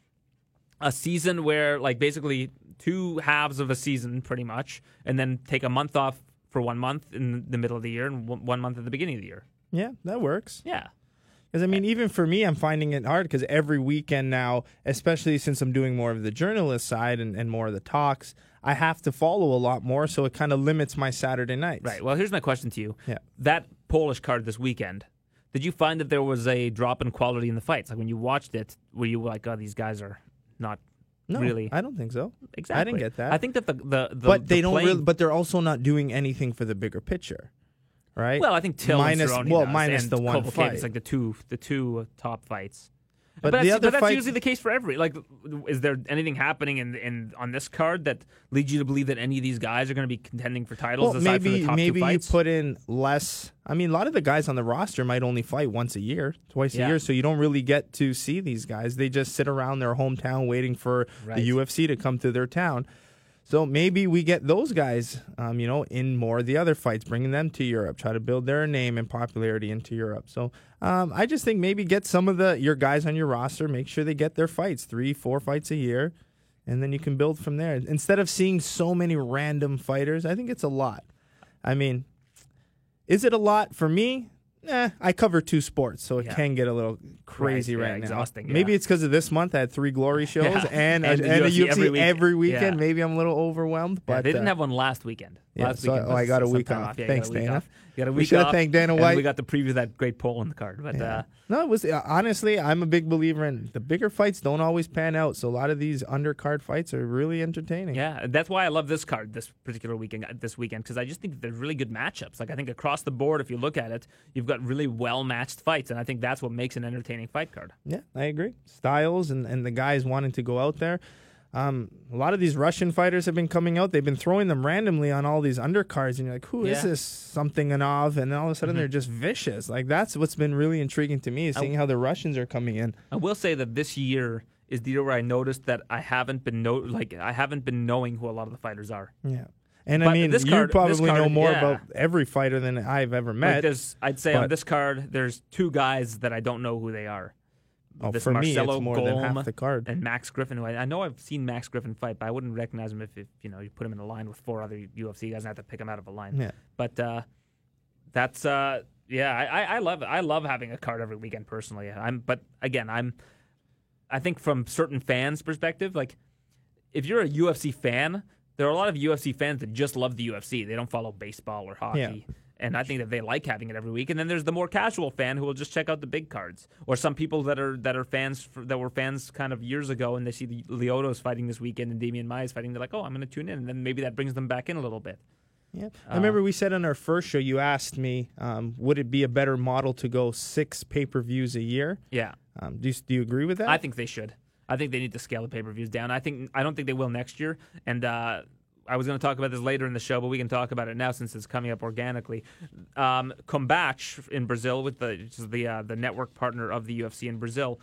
a season where like basically 2 halves of a season pretty much, and then take a month off for 1 month in the middle of the year and 1 month at the beginning of the year. Yeah, that works. Yeah. Because, I mean, even for me, I'm finding it hard because every weekend now, especially since I'm doing more of the journalist side and more of the talks, I have to follow a lot more, so it kind of limits my Saturday nights. Right. Well, here's my question to you. Yeah. That Polish card this weekend, did you find that there was a drop in quality in the fights? Like when you watched it, were you like, oh, these guys are not No, really? I don't think so. Exactly. I didn't get that. I think that the but they the don't playing- really, but they're also not doing anything for the bigger picture, right? Well, I think Till minus, and Cerrone well, does, minus and the one Kovalevich, fight. It's like the two top fights. But that's, the other that's fights- usually the case for every. Like, is there anything happening in on this card that leads you to believe that any of these guys are going to be contending for titles well, aside from the top 2 maybe you fights? put in less. I mean, a lot of the guys on the roster might only fight once a year, twice Yeah. a year, so you don't really get to see these guys. They just sit around their hometown waiting for Right. the UFC to come to their town. So maybe we get those guys, in more of the other fights, bringing them to Europe, try to build their name and popularity into Europe. So I just think maybe get some of your guys on your roster, make sure they get their fights, 3-4 fights a year, and then you can build from there. Instead of seeing so many random fighters, I think it's a lot. I mean, is it a lot for me? I cover 2 sports, so it Yeah. can get a little crazy Right, yeah, right now. exhausting, yeah. Maybe it's because of this month. I had 3 Glory shows Yeah. and And the a UFC UFC every weekend. Yeah. Maybe I'm a little overwhelmed. Yeah, But they didn't have one last weekend. yeah, Last so weekend I was got a some week time off. Yeah, Thanks, you got a week Dana. off. You got a We week should have off, thanked Dana and White. we got to preview that great poll in the card. But No, it was honestly, I'm a big believer in the bigger fights don't always pan out. So a lot of these undercard fights are really entertaining. yeah, and that's why I love this card this weekend, because I just think that they're really good matchups. Like I think across the board, if you look at it, you've got really well matched fights, and I think that's what makes an entertaining fight card. Yeah, I agree. Styles and the guys wanting to go out there. A lot of these Russian fighters have been coming out. They've been throwing them randomly on all these undercards, and you're like, who is Yeah. this something Anov? And all of a sudden they're just vicious. Like that's what's been really intriguing to me is seeing how the Russians are coming in. I will say that this year is the year where I noticed that I haven't been knowing who a lot of the fighters are. Yeah. And I But mean, this you card- probably this card, know more yeah. about every fighter than I've ever met. I'd say but- on this card, there's 2 guys that I don't know who they are. This for me, Marcelo it's more than Golm half the card. and Max Griffin, who I know I've seen Max Griffin fight, but I wouldn't recognize him if you put him in a line with 4 other UFC guys and have to pick him out of a line. Yeah. But that's I love it. I love having a card every weekend personally. I think from certain fans' perspective, like if you're a UFC fan, there are a lot of UFC fans that just love the UFC. They don't follow baseball or hockey. Yeah. And I think that they like having it every week. And then there's the more casual fan who will just check out the big cards, or some people that are fans that were fans kind of years ago, and they see the Lyoto's fighting this weekend and Damian Maia's fighting. They're like, oh, I'm going to tune in, and then maybe that brings them back in a little bit. Yeah, I remember we said on our first show, you asked me, would it be a better model to go 6 pay-per-views a year? Yeah, Do you agree with that? I think they should. I think they need to scale the pay-per-views down. I don't think they will next year, and I was going to talk about this later in the show, but we can talk about it now since it's coming up organically. Combate in Brazil, which is the network partner of the UFC in Brazil,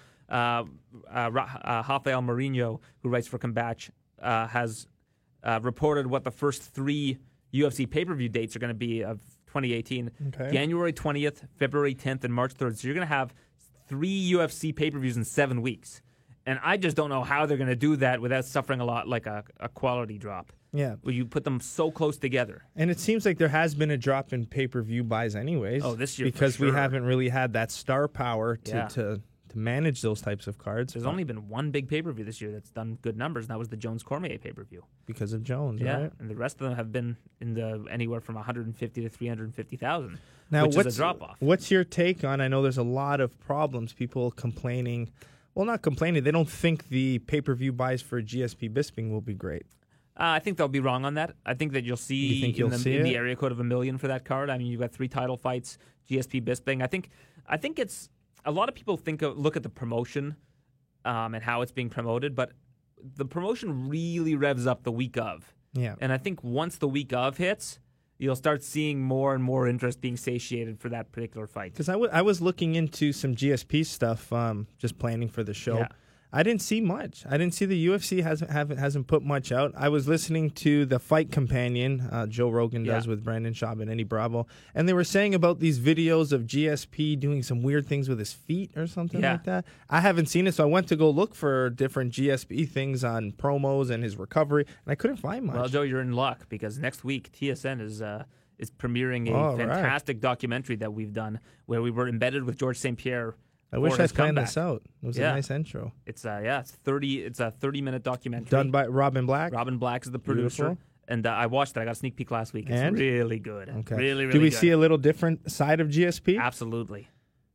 Rafael Marinho, who writes for Combate, has reported what the first 3 UFC pay-per-view dates are going to be of 2018. Okay. January 20th, February 10th, and March 3rd. So you're going to have 3 UFC pay-per-views in 7 weeks. And I just don't know how they're going to do that without suffering a lot like a quality drop. Yeah. Where you put them so close together. And it seems like there has been a drop in pay-per-view buys anyways. Oh, this year for because we sure. haven't really had that star power Yeah. to manage those types of cards. There's only been one big pay-per-view this year that's done good numbers, and that was the Jones-Cormier pay-per-view. because of Jones, Yeah, right? and the rest of them have been in the anywhere from 150 to 350,000, Now, which is a drop-off. What's your take on? I know there's a lot of problems. People complaining. Well, not complaining. They don't think the pay-per-view buys for GSP Bisping will be great. I think they'll be wrong on that. I think that you'll see, You think you'll see in the it? area code of $1 million for that card. I mean, you've got 3 title fights, GSP Bisping. I think it's a lot of people look at the promotion and how it's being promoted, but the promotion really revs up the week of. Yeah. And I think once the week of hits, you'll start seeing more and more interest being satiated for that particular fight. Because I was looking into some GSP stuff, just planning for the show. Yeah. I didn't see much. I didn't see the UFC hasn't put much out. I was listening to the Fight Companion, Joe Rogan does with Brandon Schaub and Eddie Bravo, and they were saying about these videos of GSP doing some weird things with his feet or something like that. I haven't seen it, so I went to go look for different GSP things on promos and his recovery, and I couldn't find much. Well, Joe, you're in luck because next week TSN is premiering a fantastic documentary that we've done where we were embedded with George St. Pierre. I wish I his planned comeback. this out. It was a nice intro. It's a 30-minute documentary Done by Robin Black. Robin Black is the producer. Beautiful. And I watched it. I got a sneak peek last week. It's And? really good. Okay. Really, really Do we good. see a little different side of GSP? Absolutely.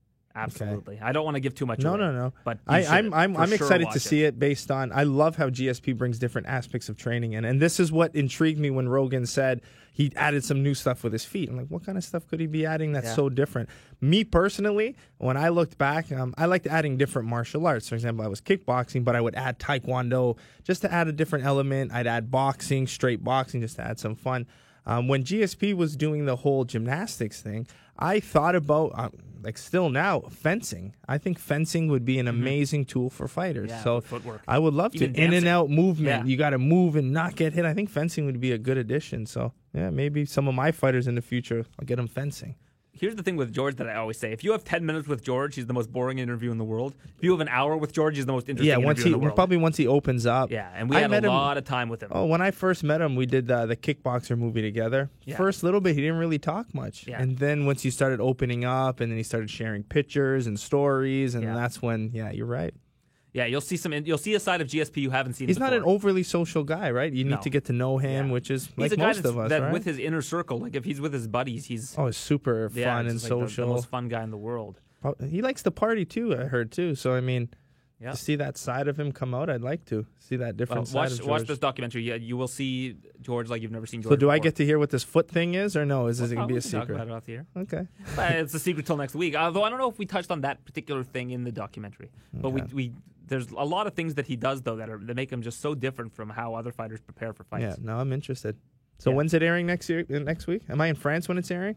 I don't want to give too much No, away. no. But I'm excited to see it based on. I love how GSP brings different aspects of training in, and this is what intrigued me when Rogan said he added some new stuff with his feet. I'm like, what kind of stuff could he be adding that's so different? Me personally, when I looked back, I liked adding different martial arts. For example, I was kickboxing, but I would add taekwondo just to add a different element. I'd add boxing, straight boxing, just to add some fun. When GSP was doing the whole gymnastics thing, I thought about, still now, fencing. I think fencing would be an amazing tool for fighters. Yeah, so with footwork. I would love to. Even In and dancing. out movement. Yeah. You got to move and not get hit. I think fencing would be a good addition. So, yeah, maybe some of my fighters in the future, I'll get them fencing. Here's the thing with George that I always say: if you have 10 minutes with George, he's the most boring interview in the world. If you have an hour with George, he's the most interesting interview in the world. Probably once he opens up. Yeah, and we had a lot of time with him. Oh, when I first met him, we did the Kickboxer movie together. Yeah. First little bit, he didn't really talk much. Yeah. And then once he started opening up, and then he started sharing pictures and stories, and that's when, you're right. Yeah, you'll see a side of GSP you haven't seen. He's before. not an overly social guy, right? You need to get to know him, which is he's like most of us, that right? with his inner circle, like if he's with his buddies, he's super fun and social. The most fun guy in the world. He likes to party too, I heard too. So I mean, to see that side of him come out, I'd like to see that different side of George. Watch this documentary. Yeah, you will see George like you've never seen George. So do before. I get to hear what this foot thing is, or no? Is it going to be a secret? Talk about it off the air. Okay. It's a secret till next week. Although I don't know if we touched on that particular thing in the documentary, but we there's a lot of things that he does though that make him just so different from how other fighters prepare for fights. Yeah, no, I'm interested. So when's it airing next week? Am I in France when it's airing?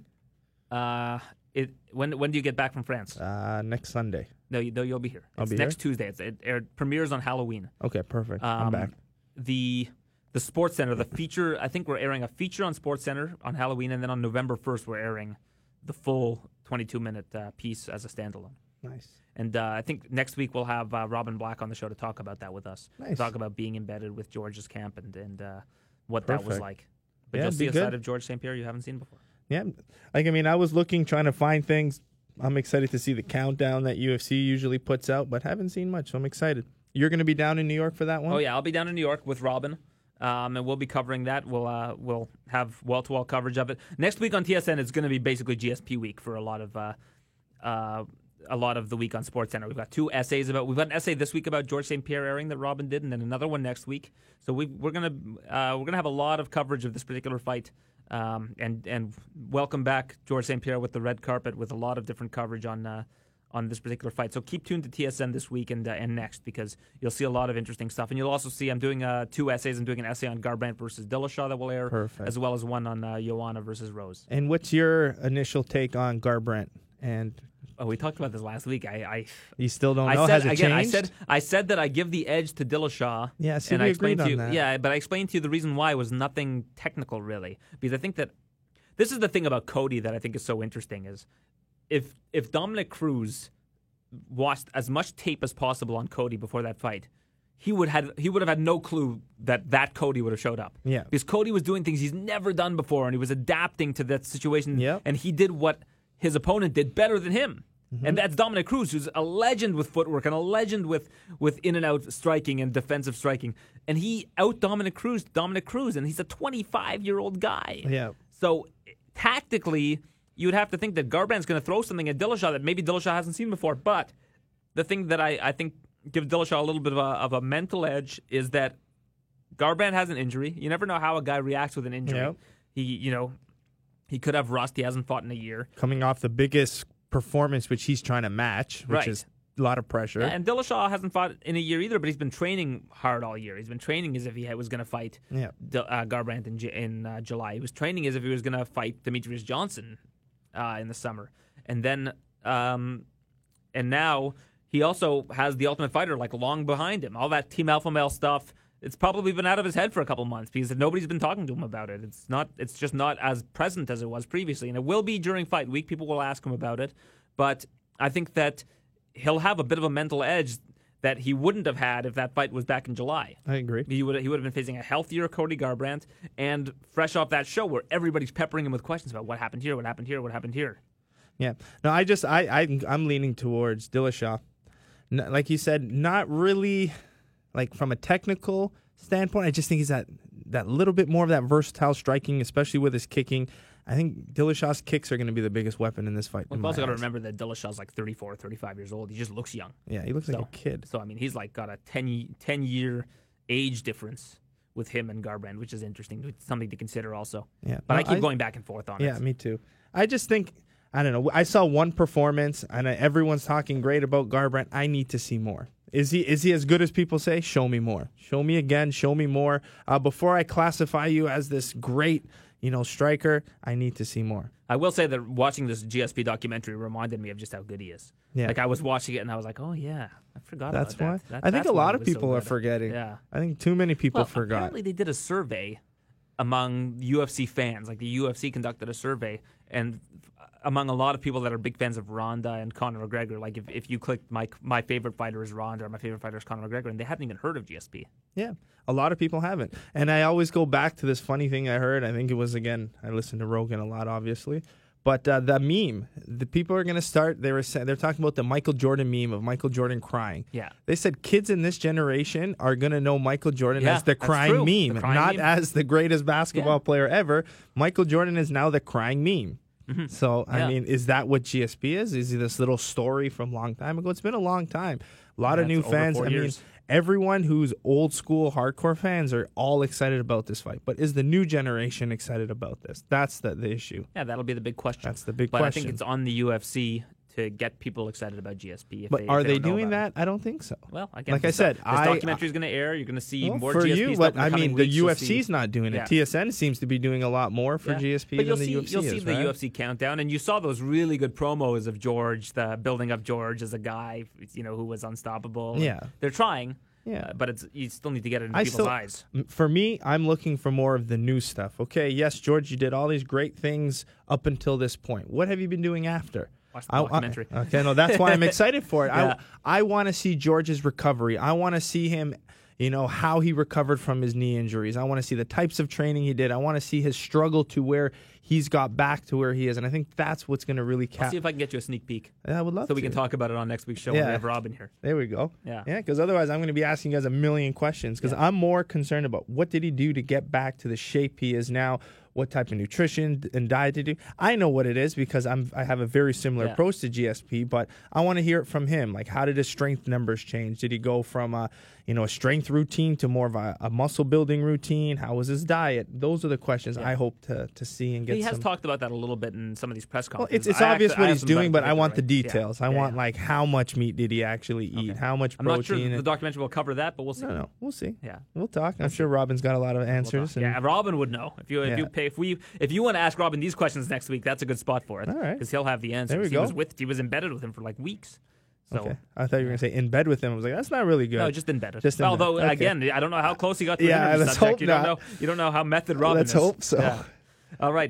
When do you get back from France? Next Sunday. No, you'll be here. It's next Tuesday. It premieres on Halloween. Okay, perfect. I'm back. The Sports Center, the feature. I think we're airing a feature on Sports Center on Halloween, and then on November 1st we're airing the full 22-minute piece as a standalone. Nice. And I think next week we'll have Robin Black on the show to talk about that with us. Nice. Talk about being embedded with George's camp and what that was like. But Yeah, you'll see a good. side of George St. Pierre you haven't seen before. Yeah, I was trying to find things. I'm excited to see the countdown that UFC usually puts out, but haven't seen much, so I'm excited. You're going to be down in New York for that one? Oh, yeah, I'll be down in New York with Robin, and we'll be covering that. We'll have wall-to-wall coverage of it. Next week on TSN, it's going to be basically GSP week for a lot of the week on SportsCenter. We've got we've got an essay this week about George St. Pierre airing that Robin did, and then another one next week. So we're gonna have a lot of coverage of this particular fight, and welcome back George St. Pierre with the red carpet with a lot of different coverage on this particular fight. So keep tuned to TSN this week and next, because you'll see a lot of interesting stuff, and you'll also see I'm doing 2 essays. I'm doing an essay on Garbrandt versus Dillashaw that will air, as well as one on Joanna versus Rose. And what's your initial take on Garbrandt? And we talked about this last week. You still don't know? Has it changed? I said that I give the edge to Dillashaw. Yeah, and I explained to you that. Yeah, but I explained to you the reason why was nothing technical really, because I think that this is the thing about Cody that I think is so interesting is if Dominic Cruz watched as much tape as possible on Cody before that fight, he would have had no clue that Cody would have showed up. Yeah, because Cody was doing things he's never done before, and he was adapting to that situation. Yep. And he did what his opponent did better than him. Mm-hmm. And that's Dominic Cruz, who's a legend with footwork and a legend with in and out striking and defensive striking. And he out Dominic Cruz, and he's a 25-year-old guy. Yeah. So tactically, you'd have to think that Garbrandt's going to throw something at Dillashaw that maybe Dillashaw hasn't seen before. But the thing that I think gives Dillashaw a little bit of a mental edge is that Garbrandt has an injury. You never know how a guy reacts with an injury. Yep. He could have rust. He hasn't fought in a year. Coming off the biggest performance, which he's trying to match, which is a lot of pressure. Yeah, and Dillashaw hasn't fought in a year either, but he's been training hard all year. He's been training as if he was going to fight Garbrandt in July. He was training as if he was going to fight Demetrius Johnson in the summer. And then, and now he also has the Ultimate Fighter long behind him. All that Team Alpha Male stuff, it's probably been out of his head for a couple months because nobody's been talking to him about it. It's just not as present as it was previously, and it will be during fight week. People will ask him about it, but I think that he'll have a bit of a mental edge that he wouldn't have had if that fight was back in July. I agree. He would have been facing a healthier Cody Garbrandt, and fresh off that show where everybody's peppering him with questions about what happened here, what happened here, what happened here. Yeah. No, I'm leaning towards Dillashaw. Like you said, not really. From a technical standpoint, I just think he's that little bit more of that versatile striking, especially with his kicking. I think Dillashaw's kicks are going to be the biggest weapon in this fight. We've also got to remember that Dillashaw's 34, 35 years old. He just looks young. Yeah, he looks like a kid. So, he's got a 10-year age difference with him and Garbrandt, which is interesting. It's something to consider also. Yeah, but I keep going back and forth on it. Yeah, me too. I just think, I don't know. I saw one performance, and everyone's talking great about Garbrandt. I need to see more. Is he as good as people say? Show me more. Show me again. Show me more. Before I classify you as this great, striker, I need to see more. I will say that watching this GSP documentary reminded me of just how good he is. Yeah. I was watching it and I was like, oh yeah, I forgot about that. That's why. I think a lot of people are forgetting. Yeah. I think too many people forgot. Apparently they did a survey among UFC fans. The UFC conducted a survey, and among a lot of people that are big fans of Ronda and Conor McGregor, like if you click my favorite fighter is Ronda or my favorite fighter is Conor McGregor, and they haven't even heard of GSP. Yeah, a lot of people haven't. And I always go back to this funny thing I heard. I think it was, again, I listen to Rogan a lot, obviously. But the meme, the people are going to start, they're talking about the Michael Jordan meme of Michael Jordan crying. Yeah. They said kids in this generation are going to know Michael Jordan as the that's crying true. meme, The crying not meme. as the greatest basketball player ever. Michael Jordan is now the crying meme. So, I mean, is that what GSP is? Is he this little story from a long time ago? It's been a long time. A lot of new over fans. 4 I mean, years. everyone who's old school hardcore fans are all excited about this fight. But is the new generation excited about this? That's the issue. Yeah, that'll be the big question. That's the big but question. I think it's on the UFC to get people excited about GSP. If But are they don't know doing about that? I don't think so. it. Well, again, Like I said, this documentary is going to air. You're going to see more for GSP you, stuff but in the I coming mean, the weeks. You'll see- UFC's not doing it. Yeah. TSN seems to be doing a lot more for Yeah. GSP But than the UFC you'll see is, the right? UFC countdown, and you saw those really good promos of George, the building up George as a guy, who was unstoppable. Yeah. They're trying. Yeah. But you still need to get it into people's eyes. For me, I'm looking for more of the new stuff. Okay, yes, George, you did all these great things up until this point. What have you been doing after? Watch the documentary. Okay, no, that's why I'm excited for it. Yeah. I want to see George's recovery. I want to see him, how he recovered from his knee injuries. I want to see the types of training he did. I want to see his struggle to where he's got back to where he is. And I think that's what's going to really I'll see if I can get you a sneak peek. I would love so to. we can talk about it on next week's show when Yeah. we have Robin here. There we go. Yeah. Yeah, because otherwise I'm going to be asking you guys a million questions because I'm more concerned about what did he do to get back to the shape he is now, what type of nutrition and diet to do. I know what it is because I have a very similar approach to GSP, but I want to hear it from him. Like, how did his strength numbers change? Did he go from a strength routine to more of a muscle building routine? How was his diet? Those are the questions I hope to see and get. He has talked about that a little bit in some of these press Well, conferences. it's obvious what he's doing, but I want the right. details. Yeah. I Yeah, want yeah. like how much meat did he actually eat? How much I'm protein? not sure the documentary will cover that, but we'll see. No, we'll see. Yeah. We'll talk. I'm sure Robin's got a lot of answers. and- Yeah, Robin would know if you want to ask Robin these questions next week. That's a good spot for it. All right. Because he'll have the answers. There we go. He was embedded with him for like weeks. So Okay. I thought you were going to say in bed with him. I was like, that's not really good. no, just embedded. Just in bed. Although Okay. again, I don't know how close he got to Yeah, the interview let's subject. hope You don't not. know. You don't know how method Robin Let's is. hope so. Yeah. All right.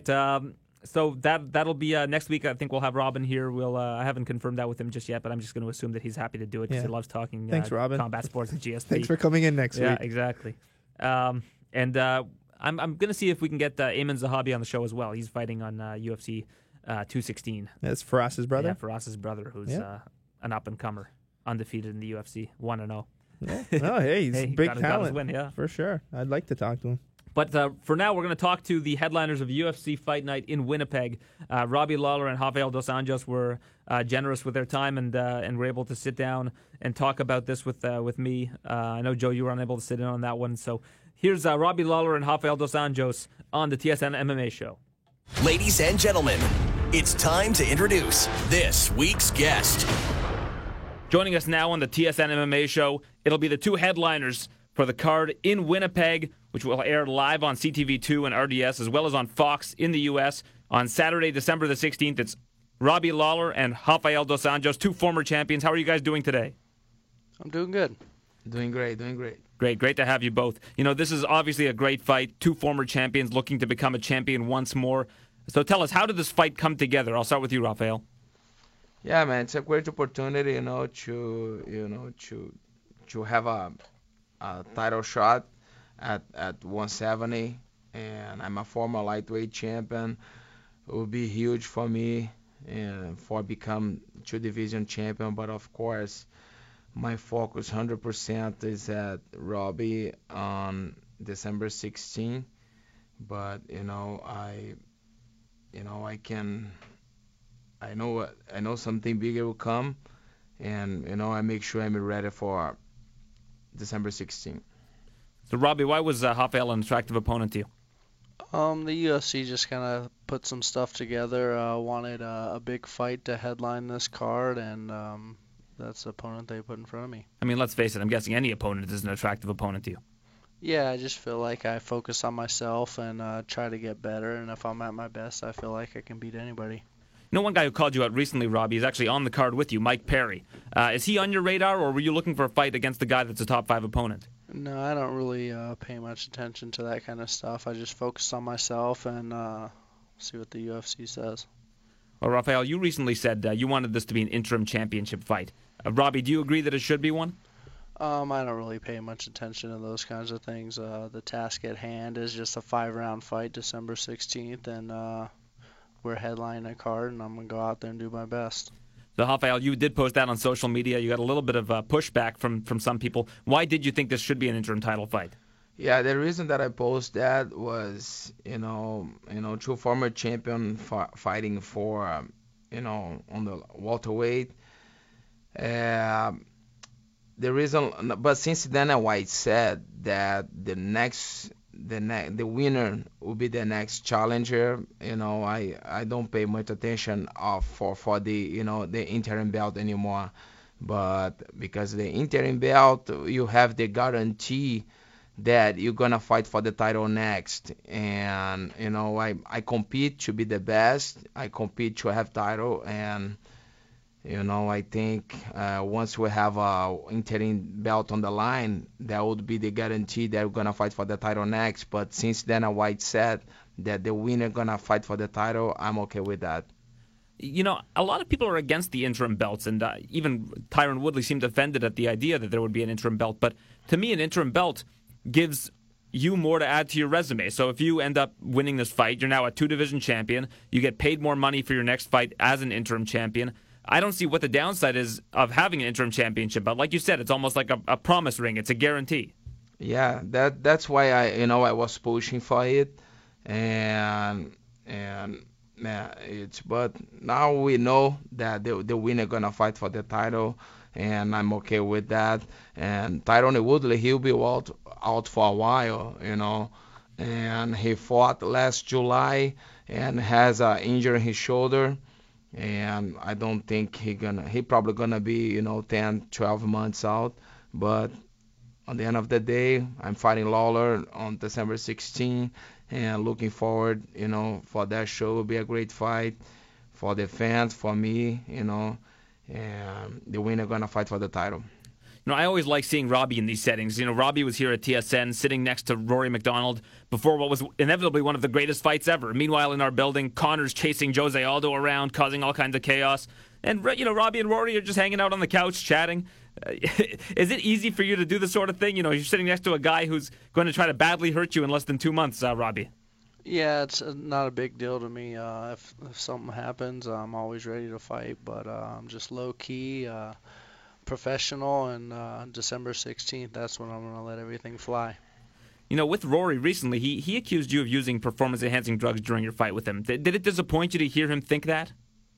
So that'll be next week. I think we'll have Robin here. I haven't confirmed that with him just yet, but I'm just going to assume that he's happy to do it because Yeah. he loves talking. Thanks, Robin. Combat sports and GSP. Thanks for coming in next Yeah, week. exactly. I'm going to see if we can get Ayman Zahabi on the show as well. He's fighting on UFC 216. That's Faraz's brother. Yeah, Faraz's brother, who's Yeah. an up and comer, undefeated in the UFC, 1-0. Yeah. Oh, hey, he's Hey, big got his talent. win, yeah. For sure. I'd like to talk to him. But for now, we're going to talk to the headliners of UFC Fight Night in Winnipeg. Robbie Lawler and Rafael Dos Anjos were generous with their time and were able to sit down and talk about this with me. I know, Joe, you were unable to sit in on that one. So here's Robbie Lawler and Rafael Dos Anjos on the TSN MMA show. Ladies and gentlemen, it's time to introduce this week's guest. Joining us now on the TSN MMA show, it'll be the two headliners for the card in Winnipeg, which will air live on CTV2 and RDS, as well as on Fox in the U.S. on Saturday, December the 16th. It's Robbie Lawler and Rafael Dos Anjos, two former champions. How are you guys doing today? I'm doing good. Doing great. Great to have you both. This is obviously a great fight. Two former champions looking to become a champion once more. So tell us, how did this fight come together? I'll start with you, Rafael. Yeah, man, it's a great opportunity, to have a title shot at 170, and I'm a former lightweight champion. It would be huge for me and for become two division champion, but of course, my focus 100% is at Robbie on December 16. But I know something bigger will come, and I make sure I'm ready for December 16. So, Robbie, why was Rafael an attractive opponent to you? The UFC just kind of put some stuff together. Wanted a big fight to headline this card, and that's the opponent they put in front of me. I mean, let's face it, I'm guessing any opponent is an attractive opponent to you. Yeah, I just feel like I focus on myself and try to get better, and if I'm at my best, I feel like I can beat anybody. One guy who called you out recently, Robbie, is actually on the card with you, Mike Perry. Is he on your radar, or were you looking for a fight against the guy that's a top 5 opponent? No, I don't really pay much attention to that kind of stuff. I just focus on myself and see what the UFC says. Well, Rafael, you recently said you wanted this to be an interim championship fight. Robbie, do you agree that it should be one? I don't really pay much attention to those kinds of things. The task at hand is just a 5-round fight, December 16th, and we're headlining a card, and I'm going to go out there and do my best. So, Rafael, you did post that on social media. You got a little bit of pushback from some people. Why did you think this should be an interim title fight? Yeah, the reason that I posted that was, two former champion fighting for, on the welterweight. The reason, but since Dana White said that the winner will be the next challenger, I don't pay much attention for the the interim belt anymore. But because the interim belt, you have the guarantee that you're gonna fight for the title next, and I compete to be the best. I compete to have title, and I think once we have a interim belt on the line, that would be the guarantee that we're gonna fight for the title next. But since Dana White said that the winner gonna fight for the title, I'm okay with that. A lot of people are against the interim belts, and even Tyron Woodley seemed offended at the idea that there would be an interim belt. But to me, an interim belt gives you more to add to your resume. So if you end up winning this fight, you're now a 2-division champion. You get paid more money for your next fight as an interim champion. I don't see what the downside is of having an interim championship. But like you said, it's almost like a promise ring. It's a guarantee. Yeah, that's why I was pushing for it, and but now we know that the winner gonna fight for the title, and I'm okay with that. And Tyron Woodley, he'll be out for a while, and he fought last July and has an injury in his shoulder, and I don't think he probably gonna be 10, 12 months out. But on the end of the day, I'm fighting Lawler on December 16th, and looking forward, for that show. It will be a great fight for the fans, for me, and the winner gonna fight for the title. I always like seeing Robbie in these settings. Robbie was here at TSN sitting next to Rory McDonald before what was inevitably one of the greatest fights ever. Meanwhile, in our building, Connor's chasing Jose Aldo around, causing all kinds of chaos. And, Robbie and Rory are just hanging out on the couch chatting. Is it easy for you to do this sort of thing? You're sitting next to a guy who's going to try to badly hurt you in less than 2 months, Robbie. Yeah, it's not a big deal to me. If something happens, I'm always ready to fight. But I'm just low-key, professional, and December 16th, that's when I'm going to let everything fly. With Rory recently, he accused you of using performance-enhancing drugs during your fight with him. Did it disappoint you to hear him think that?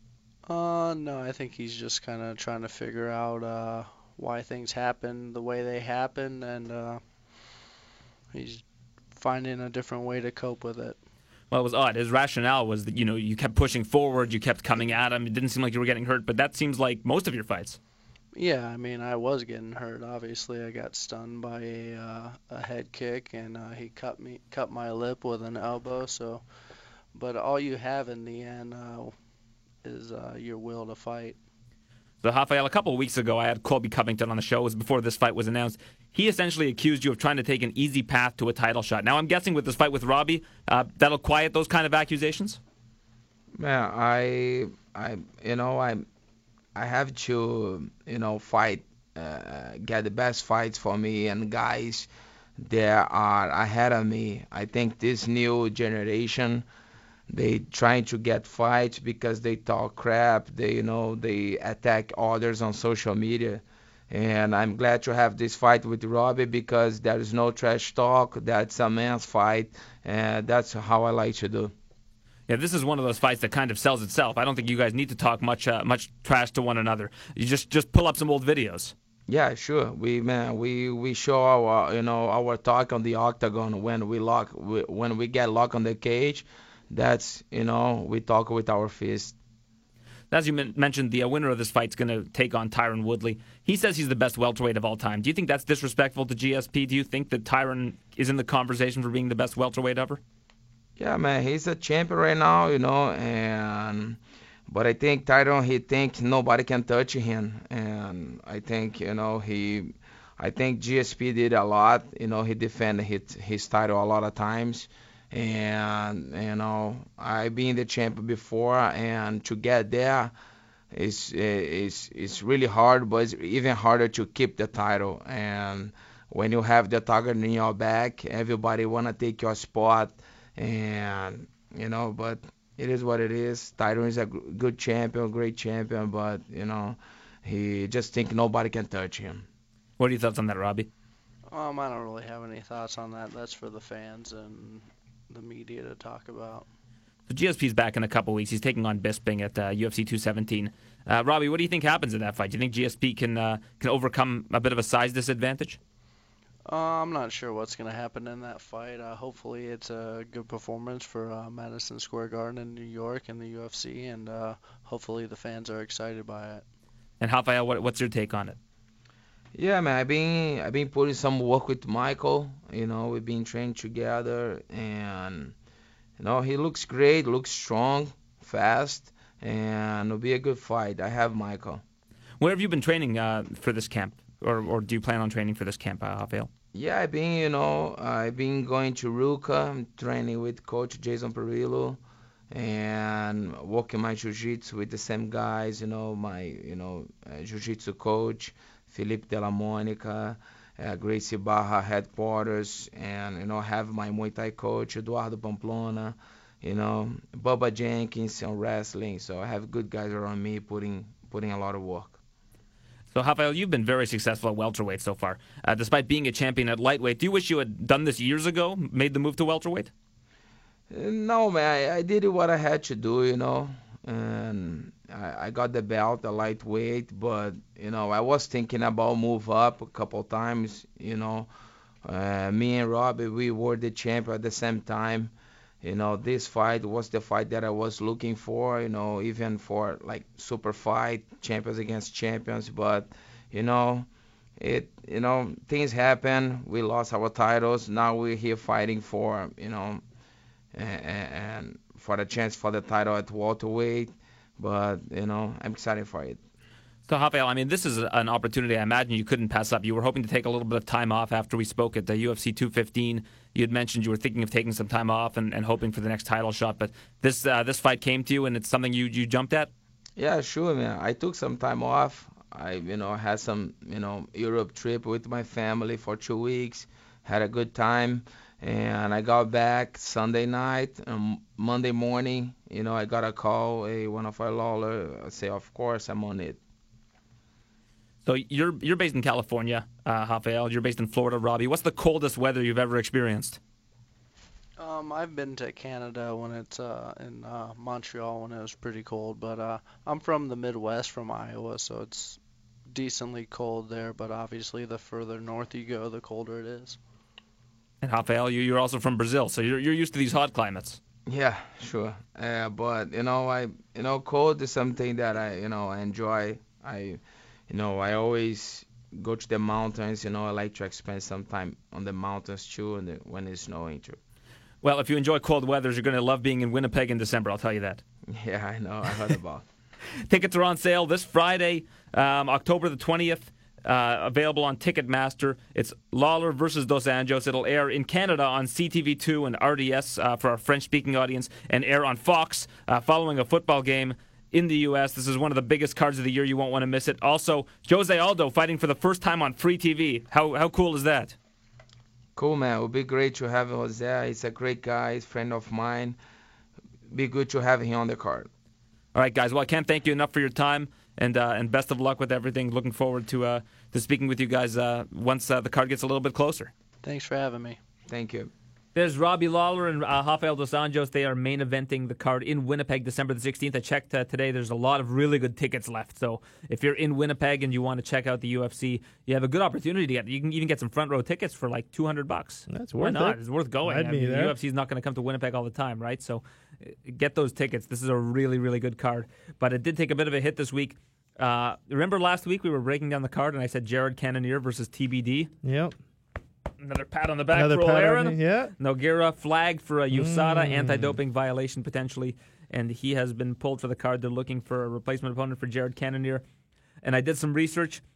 No, I think he's just kind of trying to figure out why things happen the way they happen, and he's finding a different way to cope with it. Well, it was odd. His rationale was that, you kept pushing forward, you kept coming at him. It didn't seem like you were getting hurt, but that seems like most of your fights. Yeah, I was getting hurt. Obviously, I got stunned by a head kick, and he cut my lip with an elbow. So, but all you have in the end is your will to fight. So, Rafael, a couple of weeks ago, I had Colby Covington on the show. It was before this fight was announced. He essentially accused you of trying to take an easy path to a title shot. Now, I'm guessing with this fight with Robbie, that'll quiet those kind of accusations? Yeah, I have to, fight, get the best fights for me, and guys that are ahead of me. I think this new generation, they trying to get fights because they talk crap. They attack others on social media. And I'm glad to have this fight with Robbie because there is no trash talk. That's a man's fight, and that's how I like to do. Yeah, this is one of those fights that kind of sells itself. I don't think you guys need to talk much trash to one another. You just pull up some old videos. Yeah, sure. We show our talk on the octagon when we get locked on the cage. That's we talk with our fists. As you mentioned, the winner of this fight is going to take on Tyron Woodley. He says he's the best welterweight of all time. Do you think that's disrespectful to GSP? Do you think that Tyron is in the conversation for being the best welterweight ever? Yeah, man, he's a champion right now, but I think Tyron, he thinks nobody can touch him, and I think I think GSP did a lot. He defended his title a lot of times, And I've been the champion before, and to get there is really hard, but it's even harder to keep the title. And when you have the target in your back, everybody wanna take your spot, and but it is what it is. Tyron is a good champion, great champion, but he just think nobody can touch him. What are your thoughts on that, Robbie? I don't really have any thoughts on that. That's for the fans and the media to talk about. So GSP's back in a couple weeks. He's taking on Bisping at UFC 217. Robbie, what do you think happens in that fight? Do you think GSP can overcome a bit of a size disadvantage? I'm not sure what's going to happen in that fight. Hopefully it's a good performance for Madison Square Garden in New York and the UFC, and hopefully the fans are excited by it. And Rafael, what's your take on it? Yeah, man, I've been putting some work with Michael. We've been training together, and he looks great, looks strong, fast, and it'll be a good fight. I have Michael. Where have you been training for this camp, or do you plan on training for this camp, Rafael? Yeah, I've been going to Ruka. I'm training with Coach Jason Perillo, and working my jiu-jitsu with the same guys. My jiu-jitsu coach, Felipe de la Monica, Gracie Barra headquarters, and have my Muay Thai coach Eduardo Pamplona, Bubba Jenkins on wrestling. So I have good guys around me putting a lot of work. So Rafael, you've been very successful at welterweight so far, despite being a champion at lightweight. Do you wish you had done this years ago, made the move to welterweight? No, man. I did what I had to do, and I got the belt, the lightweight, but I was thinking about move up a couple times. Me and Robbie, we were the champion at the same time. This fight was the fight that I was looking for. Even for like super fight, champions against champions. But things happen. We lost our titles. Now we're here fighting for and for the chance for the title at welterweight. But I'm excited for it. So Rafael, this is an opportunity I imagine you couldn't pass up. You were hoping to take a little bit of time off after we spoke at the UFC 215. You had mentioned you were thinking of taking some time off and hoping for the next title shot. But this fight came to you, and it's something you jumped at? Yeah, sure, man. I took some time off. I had some Europe trip with my family for 2 weeks. Had a good time. And I got back Sunday night, Monday morning, I got a call, one of our lawyer. I say, of course, I'm on it. So you're based in California, Rafael. You're based in Florida, Robbie. What's the coldest weather you've ever experienced? I've been to Canada when it's in Montreal when it was pretty cold, but I'm from the Midwest, from Iowa, so it's decently cold there. But obviously, the further north you go, the colder it is. And Rafael, you're also from Brazil, so you're used to these hot climates. Yeah, sure. But cold is something that I enjoy. I always go to the mountains. I like to spend some time on the mountains too, and when it's snowing too. Well, if you enjoy cold weather, you're going to love being in Winnipeg in December. I'll tell you that. Yeah, I know. I heard about. Tickets are on sale this Friday, October the 20th. Available on Ticketmaster. It's Lawler versus Dos Anjos. It'll air in Canada on CTV2 and RDS for our French-speaking audience, and air on Fox following a football game in the U.S. This is one of the biggest cards of the year. You won't want to miss it. Also, Jose Aldo fighting for the first time on free TV. How cool is that? Cool, man. It would be great to have Jose. He's a great guy. He's a friend of mine. Be good to have him on the card. All right, guys. Well, I can't thank you enough for your time. And best of luck with everything. Looking forward to speaking with you guys once the card gets a little bit closer. Thanks for having me. Thank you. There's Robbie Lawler and Rafael Dos Anjos. They are main eventing the card in Winnipeg, December the 16th. I checked today. There's a lot of really good tickets left. So if you're in Winnipeg and you want to check out the UFC, you have a good opportunity to get. You can even get some front row tickets for like $200. That's Why worth not? it. It's worth going. I'd be there. The UFC is not going to come to Winnipeg all the time, right? So get those tickets. This is a really, really good card. But it did take a bit of a hit this week. Remember last week we were breaking down the card and I said Jared Cannonier versus TBD? Yep. Another pat on the back Another for pat Aaron. on me, yeah. Nogueira flagged for a USADA anti-doping violation potentially, and he has been pulled for the card. They're looking for a replacement opponent for Jared Cannonier. And I did some research.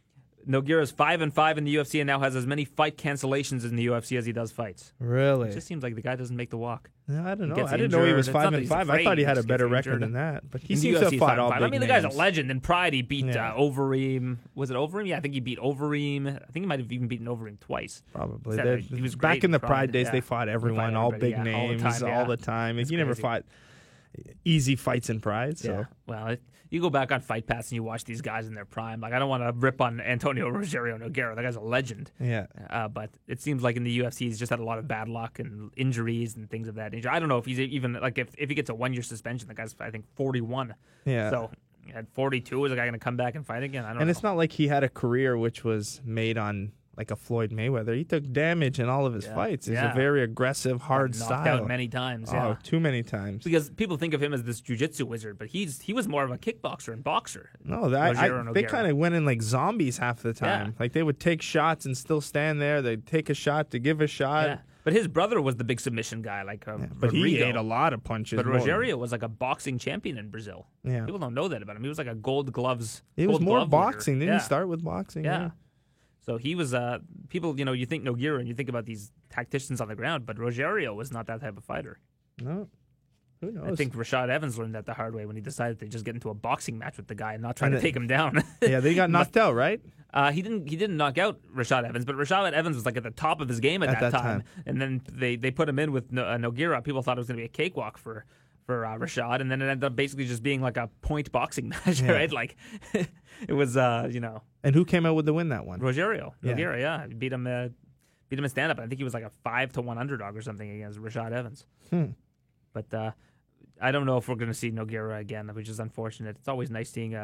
Nogueira's 5-5 in the UFC and now has as many fight cancellations in the UFC as he does fights. Really? It just seems like the guy doesn't make the walk. No, I don't know. Gets I didn't know he was injured. It's not that 5-5. he's I afraid, thought he had he a just better gets record injured. than that. But he In the seems to have UFC, fought all 5-5. big I mean, the guy's a names. legend. In Pride, he beat Yeah. Overeem. Was it Overeem? Yeah, I think he beat Overeem. I think he might have even beaten Overeem twice. Probably. Said he was Back great in the Pride, Pride days, yeah. they fought everyone, They all everybody, big yeah, names, all the time. It's He never crazy. fought easy fights in Pride. So. Yeah. Well, you go back on Fight Pass and you watch these guys in their prime. Like, I don't want to rip on Antonio Rogerio Nogueira. That guy's a legend. Yeah. But it seems like in the UFC, he's just had a lot of bad luck and injuries and things of that nature. I don't know if he's even, like, if he gets a 1-year suspension, the guy's, I think, 41. Yeah. So at 42, is the guy going to come back and fight again? I don't know. And it's not like he had a career which was made on like a Floyd Mayweather. He took damage in all of his fights. It's Yeah. a very aggressive, hard knocked style. out many times. Oh, Yeah. too many times. Because people think of him as this jiu-jitsu wizard, but he was more of a kickboxer and boxer. No, Rogerio they Nogueira. kind of went in like zombies half the time. Yeah. Like they would take shots and still stand there. They'd take a shot to give a shot. Yeah. But his brother was the big submission guy, like But he Rodrigo. ate a lot of punches. But more. Rogerio was like a boxing champion in Brazil. Yeah. People don't know that about him. He was like a gold gloves. He was gold more glove winner. boxing. Didn't Yeah. he start with boxing? Yeah. So he was, people, you think Nogueira and you think about these tacticians on the ground, but Rogerio was not that type of fighter. No. Who knows? I think Rashad Evans learned that the hard way when he decided to just get into a boxing match with the guy and not try to And take him down. Yeah, they got knocked out, right? He didn't knock out Rashad Evans, but Rashad Evans was like at the top of his game at that time. And then they put him in with Nogueira. People thought it was going to be a cakewalk for Rashad, and then it ended up basically just being like a point boxing match, right? Like it was, And who came out with the win that one? Rogerio Yeah. Nogueira, yeah, he beat him in stand up. I think he was like a 5-1 underdog or something against Rashad Evans. But I don't know if we're going to see Nogueira again, which is unfortunate. It's always nice seeing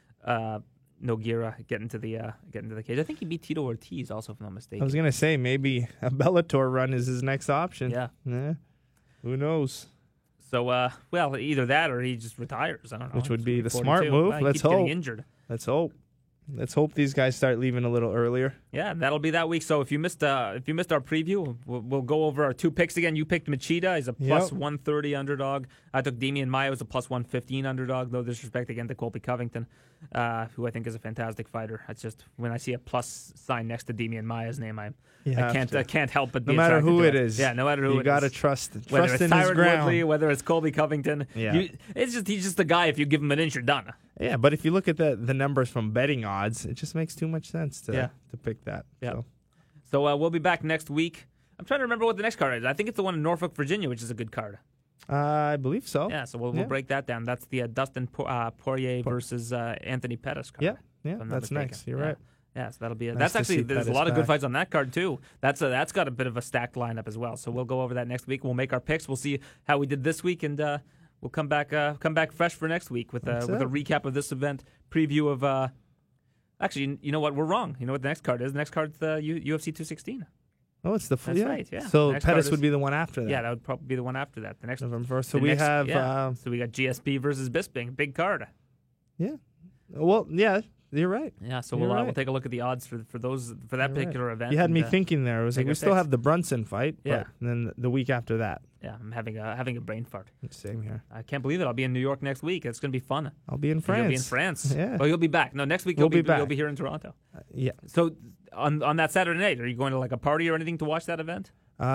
Nogueira get into the cage. I think he beat Tito Ortiz also, if I'm not mistaken. I was gonna say maybe a Bellator run is his next option. Yeah. Who knows? So, well, either that or he just retires. I don't know. Which would be the 42. smart move. Well, he Let's keeps getting hope. injured. Let's hope. Let's hope these guys start leaving a little earlier. Yeah, and that'll be that week. So if you missed our preview, we'll go over our two picks again. You picked Machida. He's a plus 130 underdog. I took Damian Maia as a plus 115 underdog. No disrespect again to Colby Covington, who I think is a fantastic fighter. It's just when I see a plus sign next to Damian Maia's name, I can't help but be No matter attracted who to it is. Yeah, no matter who you it gotta is. trust Whether in it's his Tyron ground. Woodley, whether it's Colby Covington. Yeah. He's just a guy. If you give him an inch, you're done. Yeah, but if you look at the numbers from betting odds, it just makes too much sense to pick that. Yeah. So. So we'll be back next week. I'm trying to remember what the next card is. I think it's the one in Norfolk, Virginia, which is a good card. I believe so. Yeah, so we'll break that down. That's the Dustin Poirier versus Anthony Pettis card. Yeah, if I'm not that's mistaken. next. You're Yeah. right. Yeah, so that'll be it. Nice That's to actually see there's a Pettis lot of good back. fights on that card too. That's got a bit of a stacked lineup as well. So we'll go over that next week. We'll make our picks. We'll see how we did this week, and we'll come back fresh for next week with a recap of this event, preview of. Actually, you know what? We're wrong. You know what the next card is? The next card's the UFC 216. Oh, it's the That's right, yeah. So The next card Pettis is- would be the one after that. Yeah, that would probably be the one after that. The next November 1st. So the we next- have. yeah. So we got GSP versus Bisping, big card. Yeah. Well, yeah, you're right. Yeah, so You're we'll right. take a look at the odds for that You're particular right. event. You had me and, thinking there. It was like make we our still picks. have the Brunson fight, Yeah. but then the week after that. Yeah, I'm having a brain fart. Same here. I can't believe it. I'll be in New York next week. It's going to be fun. I'll be in And France. You'll be in France. Yeah. Well, you'll be back. No, next week We'll you'll be back. You'll be here in Toronto. Yeah. So on that Saturday night, are you going to like a party or anything to watch that event?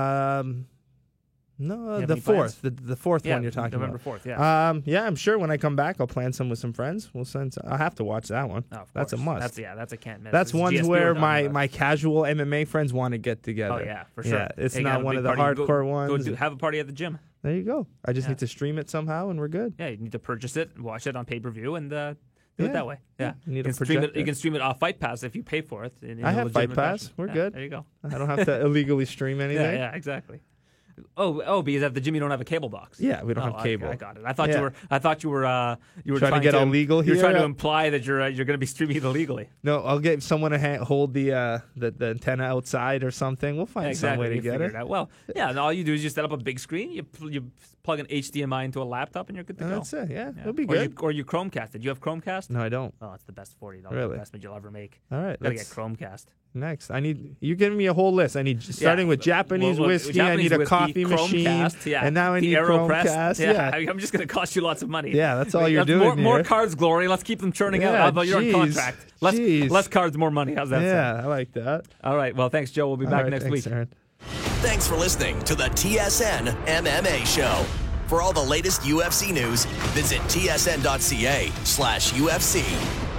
No, have the any fourth, plans? the fourth Yeah, one you're talking November about. 4th, yeah. Yeah, I'm sure when I come back, I'll plan some with some friends. I'll have to watch that one. Oh, of That's a course. must. That's a can't miss. That's This is ones GSP where we're talking about. my casual MMA friends want to get together. Oh yeah, for sure. Yeah, it's Hey, you got not a one big of the party. hardcore Go ones. have a party at the gym. There you go. I just Yeah. need to stream it somehow, and we're good. Yeah, you need to purchase it, watch it on pay-per-view, and do Yeah. it that way. Yeah, You need you a can stream it. projector. You can stream it off Fight Pass if you pay for it. In I a have Fight legitimate Pass. fashion. We're Yeah, good. There you go. I don't have to illegally stream anything. Yeah, exactly. Oh, because at the gym you don't have a cable box. Yeah, we don't Oh, have cable. I got it. I thought Yeah. you were Trying to get all legal You're here? trying to imply that you're going to be streaming it illegally. No, I'll get someone to hold the antenna outside or something. We'll find Yeah, some way exactly. to You get figure it. out. Well, yeah. And all you do is you set up a big screen. You plug an HDMI into a laptop, and you're good to And go. that's it. Yeah, Yeah. it'll be Or good. you Chromecast. Did you have Chromecast? No, I don't. Oh, it's the best $40 Really? investment you'll ever make. All right, Gotta get let's Chromecast. Next, you're giving me a whole list. I need starting with Japanese whiskey. I need a coffee machine, and now I need Chromecast. Yeah, I'm just going to cost you lots of money. Yeah, that's all you're doing. More cards, Glory. Let's keep them churning out. How about you're on contract? Less cards, more money. How's that sound? Yeah, I like that. All right. Well, thanks, Joe. We'll be back next week. Aaron. Thanks for listening to the TSN MMA Show. For all the latest UFC news, visit tsn.ca/UFC.